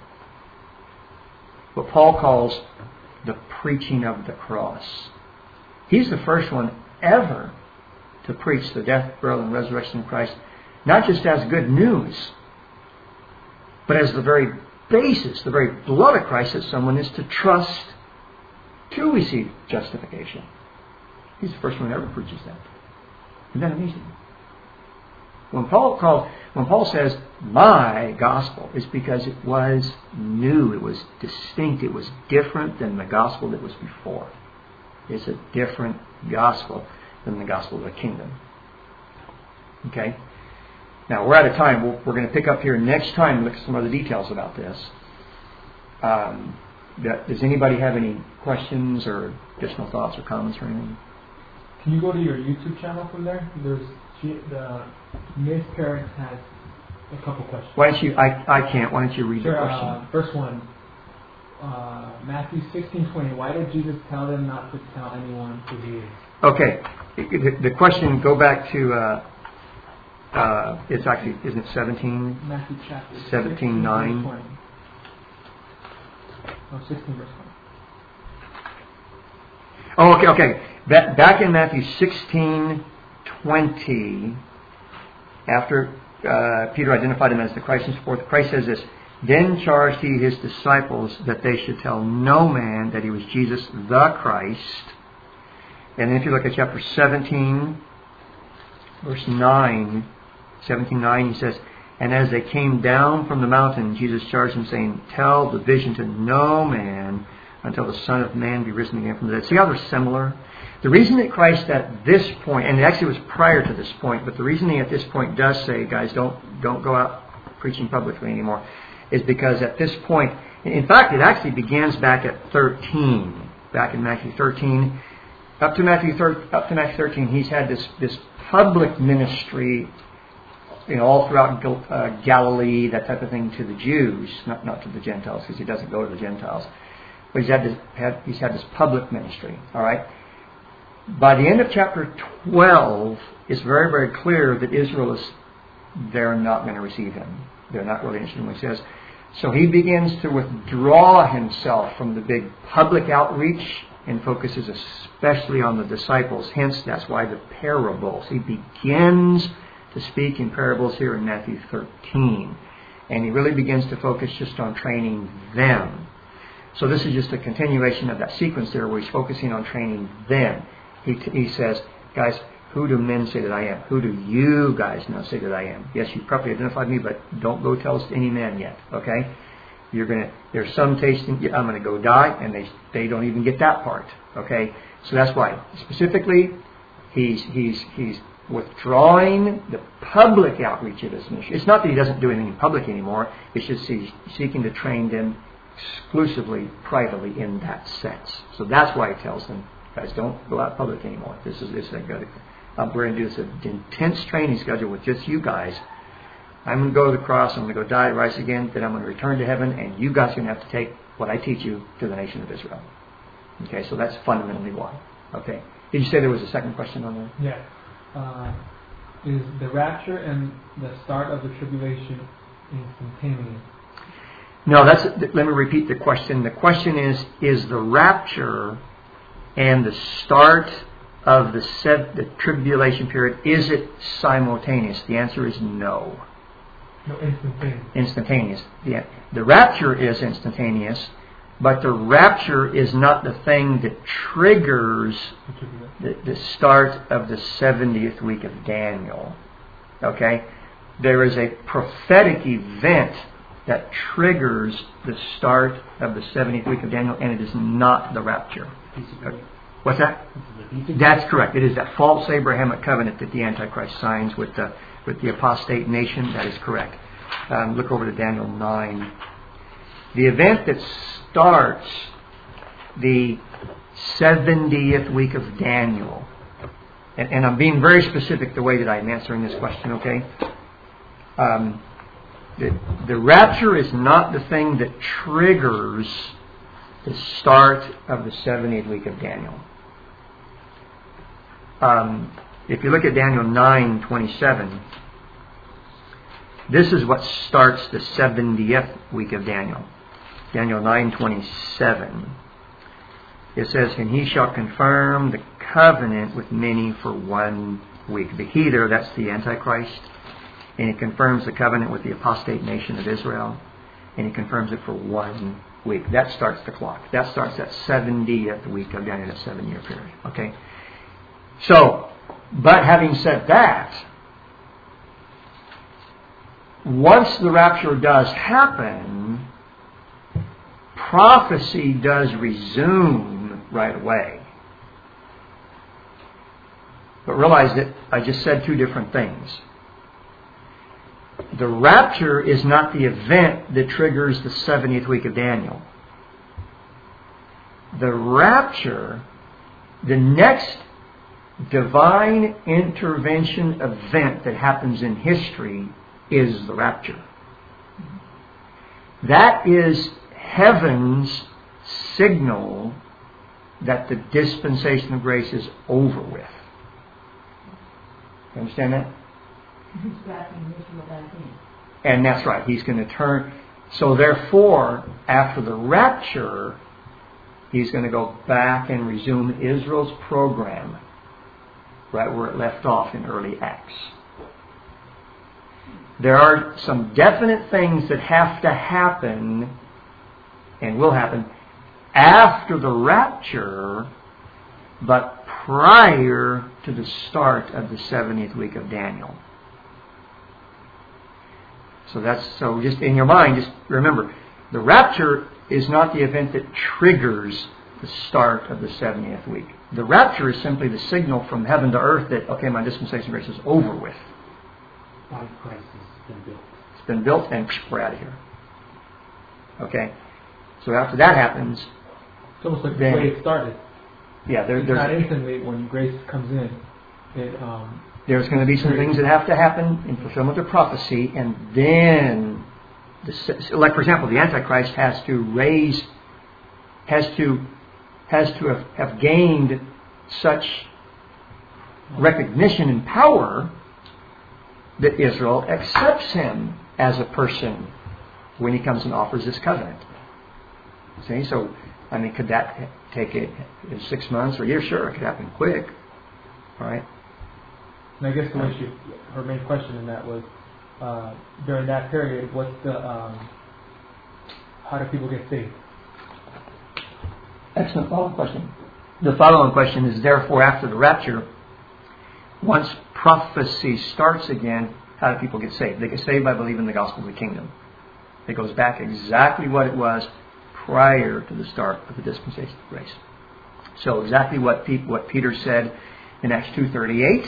What Paul calls the preaching of the cross. He's the first one ever to preach the death, burial, and resurrection of Christ, not just as good news, but as the very basis, the very blood of Christ that someone is to trust to receive justification. He's the first one who ever preaches that. Isn't that amazing? When Paul calls, when Paul says my gospel, it's because it was new, it was distinct, it was different than the gospel that was before. It's a different gospel than the gospel of the kingdom. Okay? Now we're out of time. We're, we're going to pick up here next time and look at some other details about this. Um, does anybody have any questions or additional thoughts or comments or anything?
Can you go to your YouTube channel from there? There's she, the Miss Parent has a couple questions.
Why don't you? I I can't. Why don't you read
sure,
the question?
Uh, first one, uh, Matthew sixteen twenty. Why did Jesus tell them not to tell anyone who he is?
Okay, the, the question. Go back to. Uh, uh, it's actually isn't it seventeen?
Matthew chapter
seventeen nine.
Oh, sixteen verse one.
Oh, okay, okay. Back, back in Matthew sixteen twenty, after uh, Peter identified him as the Christ and so forth, Christ says this, then charged he his disciples that they should tell no man that he was Jesus the Christ. And then if you look at chapter seventeen, verse nine, seventeen nine, he says, and as they came down from the mountain, Jesus charged them, saying, tell the vision to no man until the Son of Man be risen again from the dead. See how they're similar? The reason that Christ at this point, and it actually was prior to this point, but the reason he at this point does say, guys, don't don't go out preaching publicly anymore, is because at this point, in fact, it actually begins back at thirteen, back in Matthew thirteen. Up to Matthew up to Matthew thirteen, he's had this this public ministry, you know, all throughout uh, Galilee, that type of thing, to the Jews, not not to the Gentiles, because he doesn't go to the Gentiles. But he's had this, had, he's had this public ministry. All right. By the end of chapter twelve, it's very, very clear that Israel is, they're not going to receive him. They're not really interested in what he says. So he begins to withdraw himself from the big public outreach and focuses especially on the disciples. Hence, that's why the parables. He begins to speak in parables here in Matthew thirteen. And he really begins to focus just on training them. So this is just a continuation of that sequence there where he's focusing on training them. He, he says, guys, Who do men say that I am? Who do you guys now say that I am? Yes, you probably identified me, but don't go tell us to any man yet. Okay? You're gonna. There's some tasting. I'm gonna go die, and they they don't even get that part. Okay? So that's why specifically, he's he's he's withdrawing the public outreach of his mission. It's not that he doesn't do anything in public anymore. It's just he's seeking to train them exclusively, privately in that sense. So that's why he tells them, guys, don't go out public anymore. This is this is good. Um, we're going to do this intense training schedule with just you guys. I'm going to go to the cross. I'm going to go die, rise again. Then I'm going to return to heaven, and you guys are going to have to take what I teach you to the nation of Israel. Okay, so that's fundamentally why. Okay. Did you say there was a second question on that?
Yeah. Uh, is the rapture and the start of the tribulation instantaneous?
No, that's. Let me repeat the question. The question is: is the rapture and the start of the set, the tribulation period, is it simultaneous? The answer is no.
No, instantaneous.
Instantaneous. Yeah. The rapture is instantaneous, but the rapture is not the thing that triggers the, the start of the seventieth week of Daniel. Okay? There is a prophetic event that triggers the start of the seventieth week of Daniel, and it is not the rapture. What's that? That's correct. It is that false Abrahamic covenant that the Antichrist signs with the with the apostate nation. That is correct. Um, look over to Daniel nine. The event that starts the seventieth week of Daniel, and, and I'm being very specific the way that I'm answering this question, okay? Um, the, the rapture is not the thing that triggers the start of the seventieth week of Daniel. Um, if you look at Daniel nine twenty-seven, this is what starts the seventieth week of Daniel. Daniel nine twenty-seven. It says, "And he shall confirm the covenant with many for one week." The he there, that's the Antichrist. And he confirms the covenant with the apostate nation of Israel. And he confirms it for one week. That starts the clock. That starts that seventieth week of Daniel, that seven-year period. Okay? So, but having said that, once the rapture does happen, prophecy does resume right away. But realize that I just said two different things. The rapture is not the event that triggers the seventieth week of Daniel. The rapture, the next divine intervention event that happens in history, is the rapture. That is heaven's signal that the dispensation of grace is over with. You understand that?
He's backing Israel back in.
And that's right. He's going to turn. So therefore, after the rapture, he's going to go back and resume Israel's program right where it left off in early Acts. There are some definite things that have to happen and will happen after the rapture, but prior to the start of the seventieth week of Daniel. So that's so just in your mind, just remember, the rapture is not the event that triggers the start of the seventieth week. The rapture is simply the signal from heaven to earth that, okay, my dispensation of grace is over with.
Body of Christ has been built.
It's been built and we're out of here. Okay? So after that happens,
It's almost like
then,
the way it started.
Yeah, there,
It's
there's
not instantly when grace comes in. It um,
there's going to be some things that have to happen in fulfillment of prophecy, and then, the, like for example, the Antichrist has to raise, has to, has to have, have gained such recognition and power that Israel accepts him as a person when he comes and offers this covenant. See, so I mean, could that take it in six months or a year? Sure, it could happen quick. All right.
And I guess the way she, her main question in that was, uh, during that period, what's the, um, how do people get saved?
Excellent follow-up question. The following question is, therefore, after the rapture, once prophecy starts again, how do people get saved? They get saved by believing the gospel of the kingdom. It goes back exactly what it was prior to the start of the dispensation of grace. So exactly what, Pe- what Peter said in Acts two thirty-eight,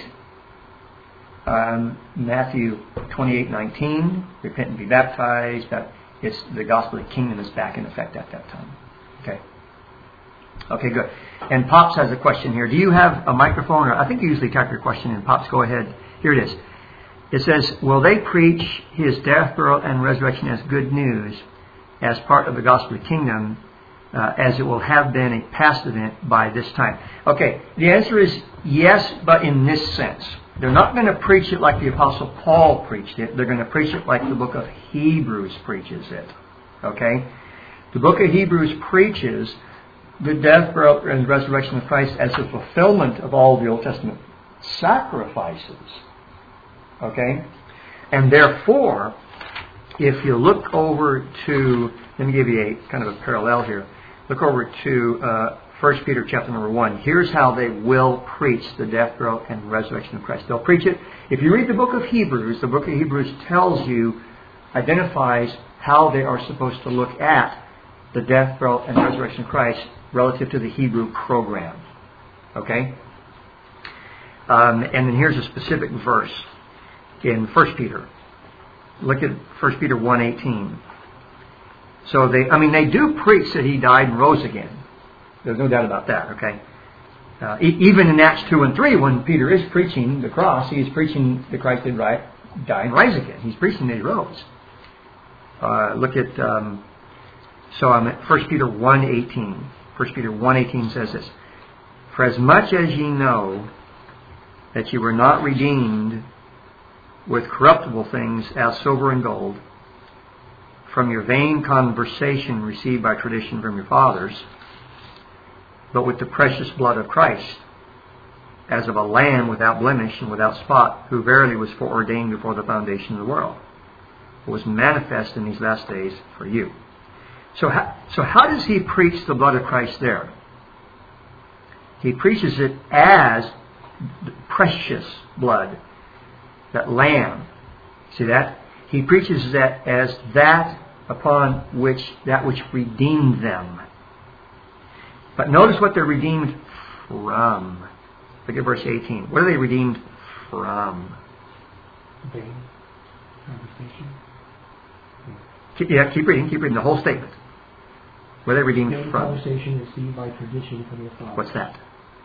um, Matthew twenty-eight nineteen, repent and be baptized. That it's the gospel of the kingdom is back in effect at that time. Okay. Okay, good. And Pops has a question here. Do you have a microphone? Or I think you usually type your question in. Pops, go ahead. Here it is. It says, will they preach his death, burial, and resurrection as good news as part of the gospel of the kingdom, uh, as it will have been a past event by this time? Okay, the answer is yes, but in this sense. They're not going to preach it like the Apostle Paul preached it. They're going to preach it like the book of Hebrews preaches it. Okay? The book of Hebrews preaches the death, burial, and resurrection of Christ as the fulfillment of all the Old Testament sacrifices. Okay? And therefore, if you look over to, let me give you a kind of a parallel here. Look over to uh, First Peter chapter number one. Here's how they will preach the death, burial, and resurrection of Christ. They'll preach it. If you read the book of Hebrews, the book of Hebrews tells you, identifies how they are supposed to look at the death, burial, and resurrection of Christ relative to the Hebrew program. Okay? Um, and then here's a specific verse in First Peter. Look at First Peter one eighteen. So they, I mean, they do preach that he died and rose again. There's no doubt about that, okay? Uh, e- even in Acts two and three, when Peter is preaching the cross, he is preaching that Christ did right, die and rise again. He's preaching that he rose. Uh, look at, um, so I'm at First Peter one eighteen. First Peter one eighteen says this, for as much as ye know that ye were not redeemed with corruptible things as silver and gold, from your vain conversation received by tradition from your fathers, but with the precious blood of Christ, as of a lamb without blemish and without spot, who verily was foreordained before the foundation of the world, but was manifest in these last days for you. So how, so how does he preach the blood of Christ there? He preaches it as precious blood, that lamb. See that? He preaches that as that upon which, that which redeemed them. But notice what they're redeemed from. Look at verse eighteen. What are they redeemed from?
Vain conversation.
Keep, yeah, keep reading. Keep reading the whole statement. What are they redeemed
Vain
from?
conversation received by tradition from your fathers.
What's that?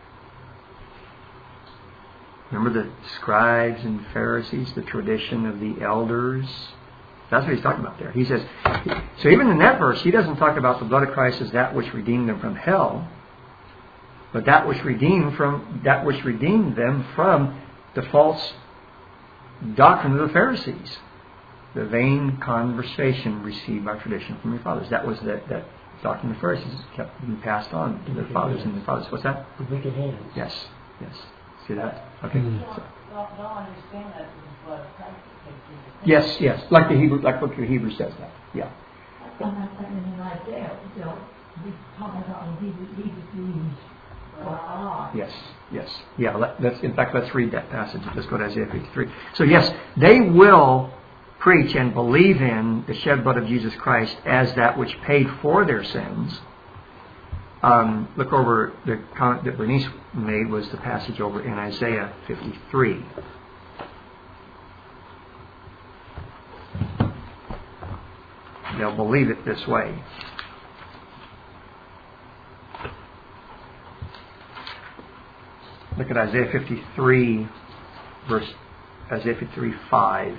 Remember the scribes and Pharisees, the tradition of the elders? That's what he's talking about there. He says, so even in that verse, he doesn't talk about the blood of Christ as that which redeemed them from hell, but that which redeemed from that which redeemed them from the false doctrine of the Pharisees, the vain conversation received by tradition from your fathers. That was that, that doctrine of the Pharisees kept being passed on to their fathers and their fathers. What's that?
The wicked hands.
Yes, yes. See that? Okay.
Don't, don't, don't understand that as the blood of Christ that takes you to
Yes, yes. Like the Hebrew, like what the Hebrew says that. Yeah.
And that's like in Isaiah, you know, he's talking about when he, he deceives God.
Yes, yes. Yeah, let, let's, in fact, let's read that passage. Let's go to Isaiah fifty-three. So yes, they will preach and believe in the shed blood of Jesus Christ as that which paid for their sins. Um, look over, the comment that Bernice made was the passage over in Isaiah fifty-three. They'll believe it this way. Look at Isaiah fifty-three, verse Isaiah fifty-three, five.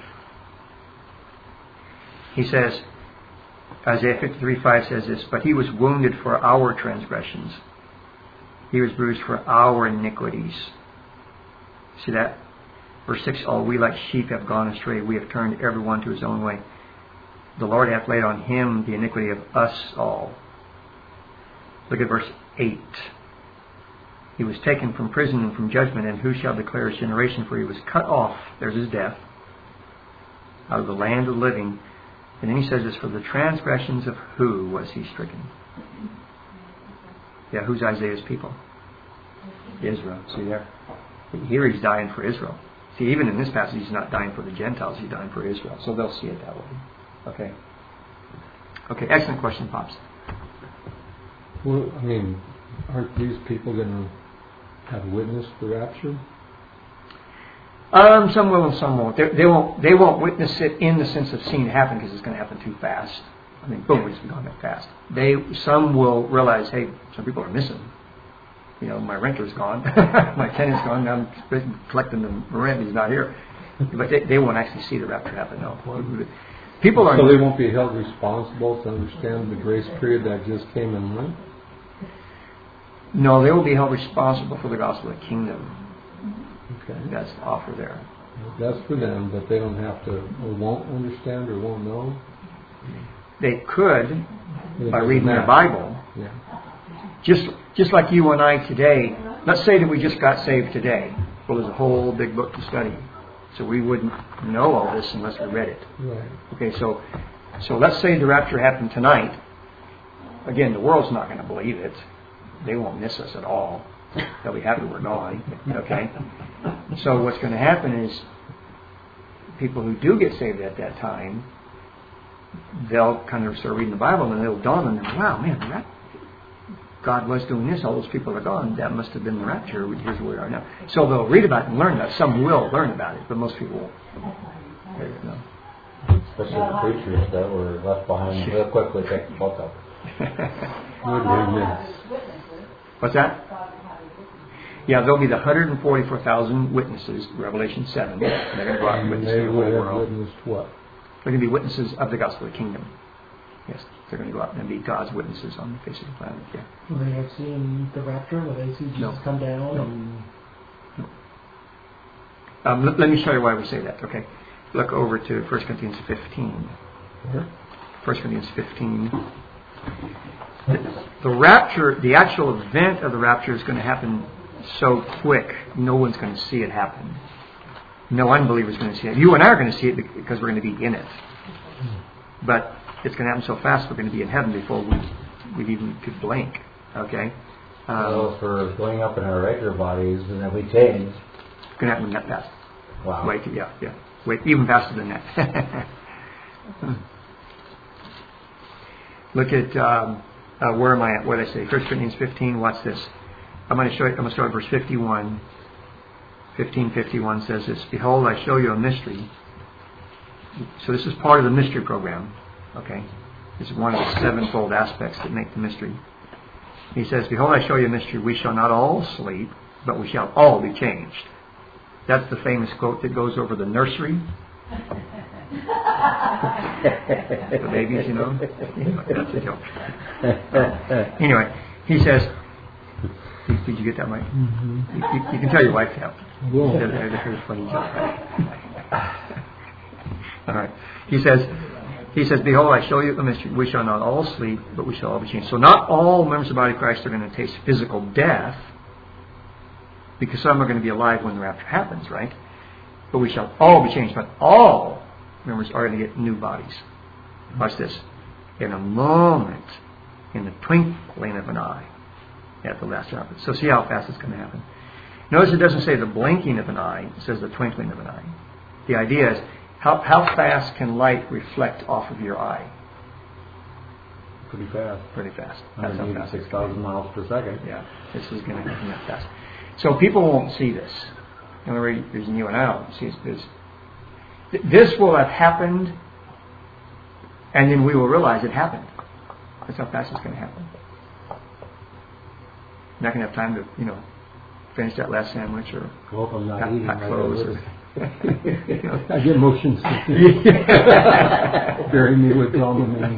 He says, Isaiah fifty-three, five says this, but he was wounded for our transgressions. He was bruised for our iniquities. See that? Verse six, all we like sheep have gone astray. We have turned every one to his own way. The Lord hath laid on him the iniquity of us all. Look at verse eight. He was taken from prison and from judgment, and who shall declare his generation? For he was cut off, there's his death, out of the land of the living. And then he says this, for the transgressions of who was he stricken? Yeah, who's Isaiah's people? Israel. See there? Here he's dying for Israel. See, even in this passage, he's not dying for the Gentiles, he's dying for Israel. So they'll see it that way. Okay. Okay, excellent question, Pops.
Well, I mean, aren't these people going to have witnessed the rapture?
Um, some will and some won't. They, they won't. They won't witness it in the sense of seeing it happen because it's going to happen too fast. I mean, boom, it's going that fast. They some will realize, hey, some people are missing. You know, my renter's gone, my tenant's gone. Now I'm collecting the rent. He's not here. But they, they won't actually see the rapture happen. No. People are.
So they won't be held responsible to understand the grace period that just came and went?
No, they will be held responsible for the gospel of the kingdom.
Okay.
That's the offer there.
That's for them, but they don't have to, or won't understand, or won't know?
They could,
It
by
doesn't
reading their
matter.
Bible,
Yeah.
just just like you and I today. Let's say that we just got saved today. Well, there's a whole big book to study. So we wouldn't know all this unless we read it.
Right.
Okay, so so let's say the rapture happened tonight. Again, the world's not going to believe it. They won't miss us at all. They'll be happy we're gone. Okay? So what's going to happen is people who do get saved at that time, they'll kind of start reading the Bible and it'll dawn on them, wow, man, the rap- God was doing this. All those people are gone. That must have been the rapture. Here's where we are now. So they'll read about it and learn about it. Some will learn about it, but most people won't. There you go.
Especially the preachers that were left behind real quickly take the book up.
Goodness.
What's that? Yeah, there'll be the one hundred forty-four thousand witnesses, Revelation seven. They're going to go out and witness
They
to the whole
would have
world.
witnessed what?
They're going to be witnesses of the gospel of the kingdom. Yes, they're going to go out and be God's witnesses on the face of the planet. Yeah.
Will they have seen the rapture? Will they see Jesus
No.
come down?
No.
And
Um, let, let me show you why we say that. Okay, look over to First Corinthians fifteen.
Where?
First Corinthians fifteen. The, the rapture, the actual event of the rapture is going to happen so quick, no one's going to see it happen. No unbeliever is going to see it. You and I are going to see it because we're going to be in it. But it's going to happen so fast, we're going to be in heaven before we we even could blink. Okay? Um,
So for going up in our regular bodies, and then we change.
it's going to happen that fast.
Wow.
Wait, yeah, yeah. Wait, even faster than that. Look at, um, uh, where am I at? What did I say? First Corinthians fifteen, watch this. I'm going to show you, I'm going to start at verse fifty-one. fifteen fifty-one says this, behold, I show you a mystery. So this is part of the mystery program. Okay? This is one of the sevenfold aspects that make the mystery. He says, behold, I show you a mystery. We shall not all sleep, but we shall all be changed. That's the famous quote that goes over the nursery. The babies, you know. That's a joke. Uh, anyway, he says, did, did you get that, Mike? Mm-hmm. You, you, you can tell your wife helped.
Well.
There's a funny joke. Right? All right. He says, he says, behold, I show you a mystery. We shall not all sleep, but we shall all be changed. So not all members of the body of Christ are going to taste physical death, because some are going to be alive when the rapture happens, right? But we shall all be changed. But all members are going to get new bodies. Watch this. In a moment, in the twinkling of an eye, at the last trumpet. So see how fast it's going to happen. Notice it doesn't say the blinking of an eye. It says the twinkling of an eye. The idea is, how, how fast can light reflect off of your eye?
Pretty fast.
Pretty fast. That's how fast
six
it's going.
thousand miles per second.
Yeah, this is going to happen that fast. So people won't see this. The only reason you and I don't see this is this will have happened, and then we will realize it happened. That's how fast it's going to happen. Not going to have time to, you know, finish that last sandwich or
Well, if I'm not
pack,
eating,
pack
I
clothes.
gotta
Or, you know.
I get motion sickness. Bury me with Tom and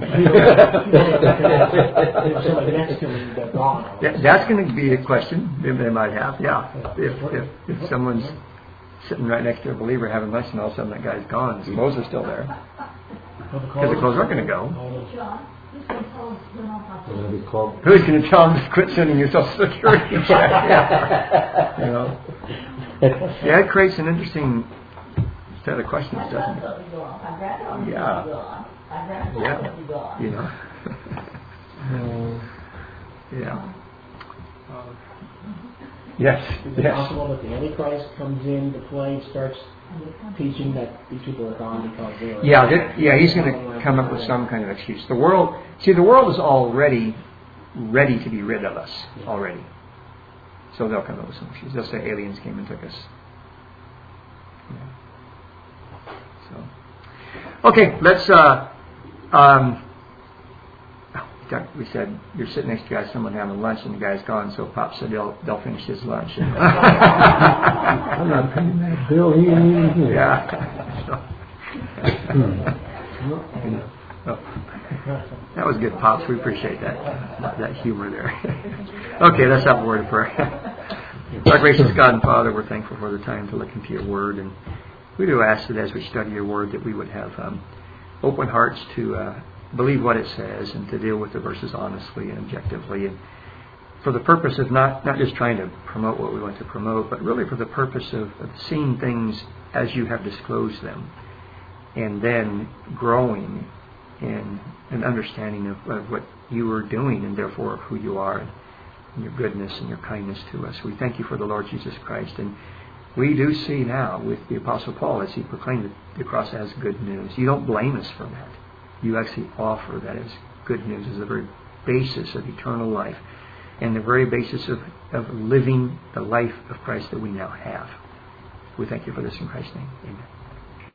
if somebody next to me got gone.
Yeah, that's going to be a question they, they might have, yeah. If, if, if someone's sitting right next to a believer having lunch and all of a sudden that guy's gone, his clothes are still there. Because the clothes aren't going to go.
John, who's going to tell us when I'm not
We're gonna be close.
Who's going to tell them to quit sending your Social Security check? Yeah. You know? Yeah, it creates an interesting set of questions,
I'd
doesn't
rather
it?
be gone. I'd rather be
Yeah.
gone. I'd rather
Yeah.
be gone.
You know?
No.
Yeah.
Uh,
Yes.
Is it
Yes.
possible that the Antichrist comes into play and starts teaching that these people are gone because they were...
Yeah, that, yeah, he's going to come up with some kind of excuse. The world, see, the world is already ready to be rid of us already. So they'll come up with some excuse. They'll say aliens came and took us. Yeah. So, okay, let's. Uh, um, we said you're sitting next to guys, someone having lunch, and the guy's gone. So Pop said they'll they'll finish his lunch.
I'm not paying that bill. He ain't even here.
Yeah. So, oh. That was good, Pops. We appreciate that that humor there. Okay, let's have a word of prayer. Our gracious God and Father, we're thankful for the time to look into your word, and we do ask that as we study your word that we would have um, open hearts to uh, believe what it says and to deal with the verses honestly and objectively, and for the purpose of not, not just trying to promote what we want to promote, but really for the purpose of, of seeing things as you have disclosed them, and then growing in an understanding of, of what you are doing, and therefore of who you are, and your goodness and your kindness to us. We thank you for the Lord Jesus Christ, and we do see now with the Apostle Paul as he proclaimed the cross as good news. You don't blame us for that. You actually offer that as good news, as the very basis of eternal life, and the very basis of, of living the life of Christ that we now have. We thank you for this in Christ's name. Amen.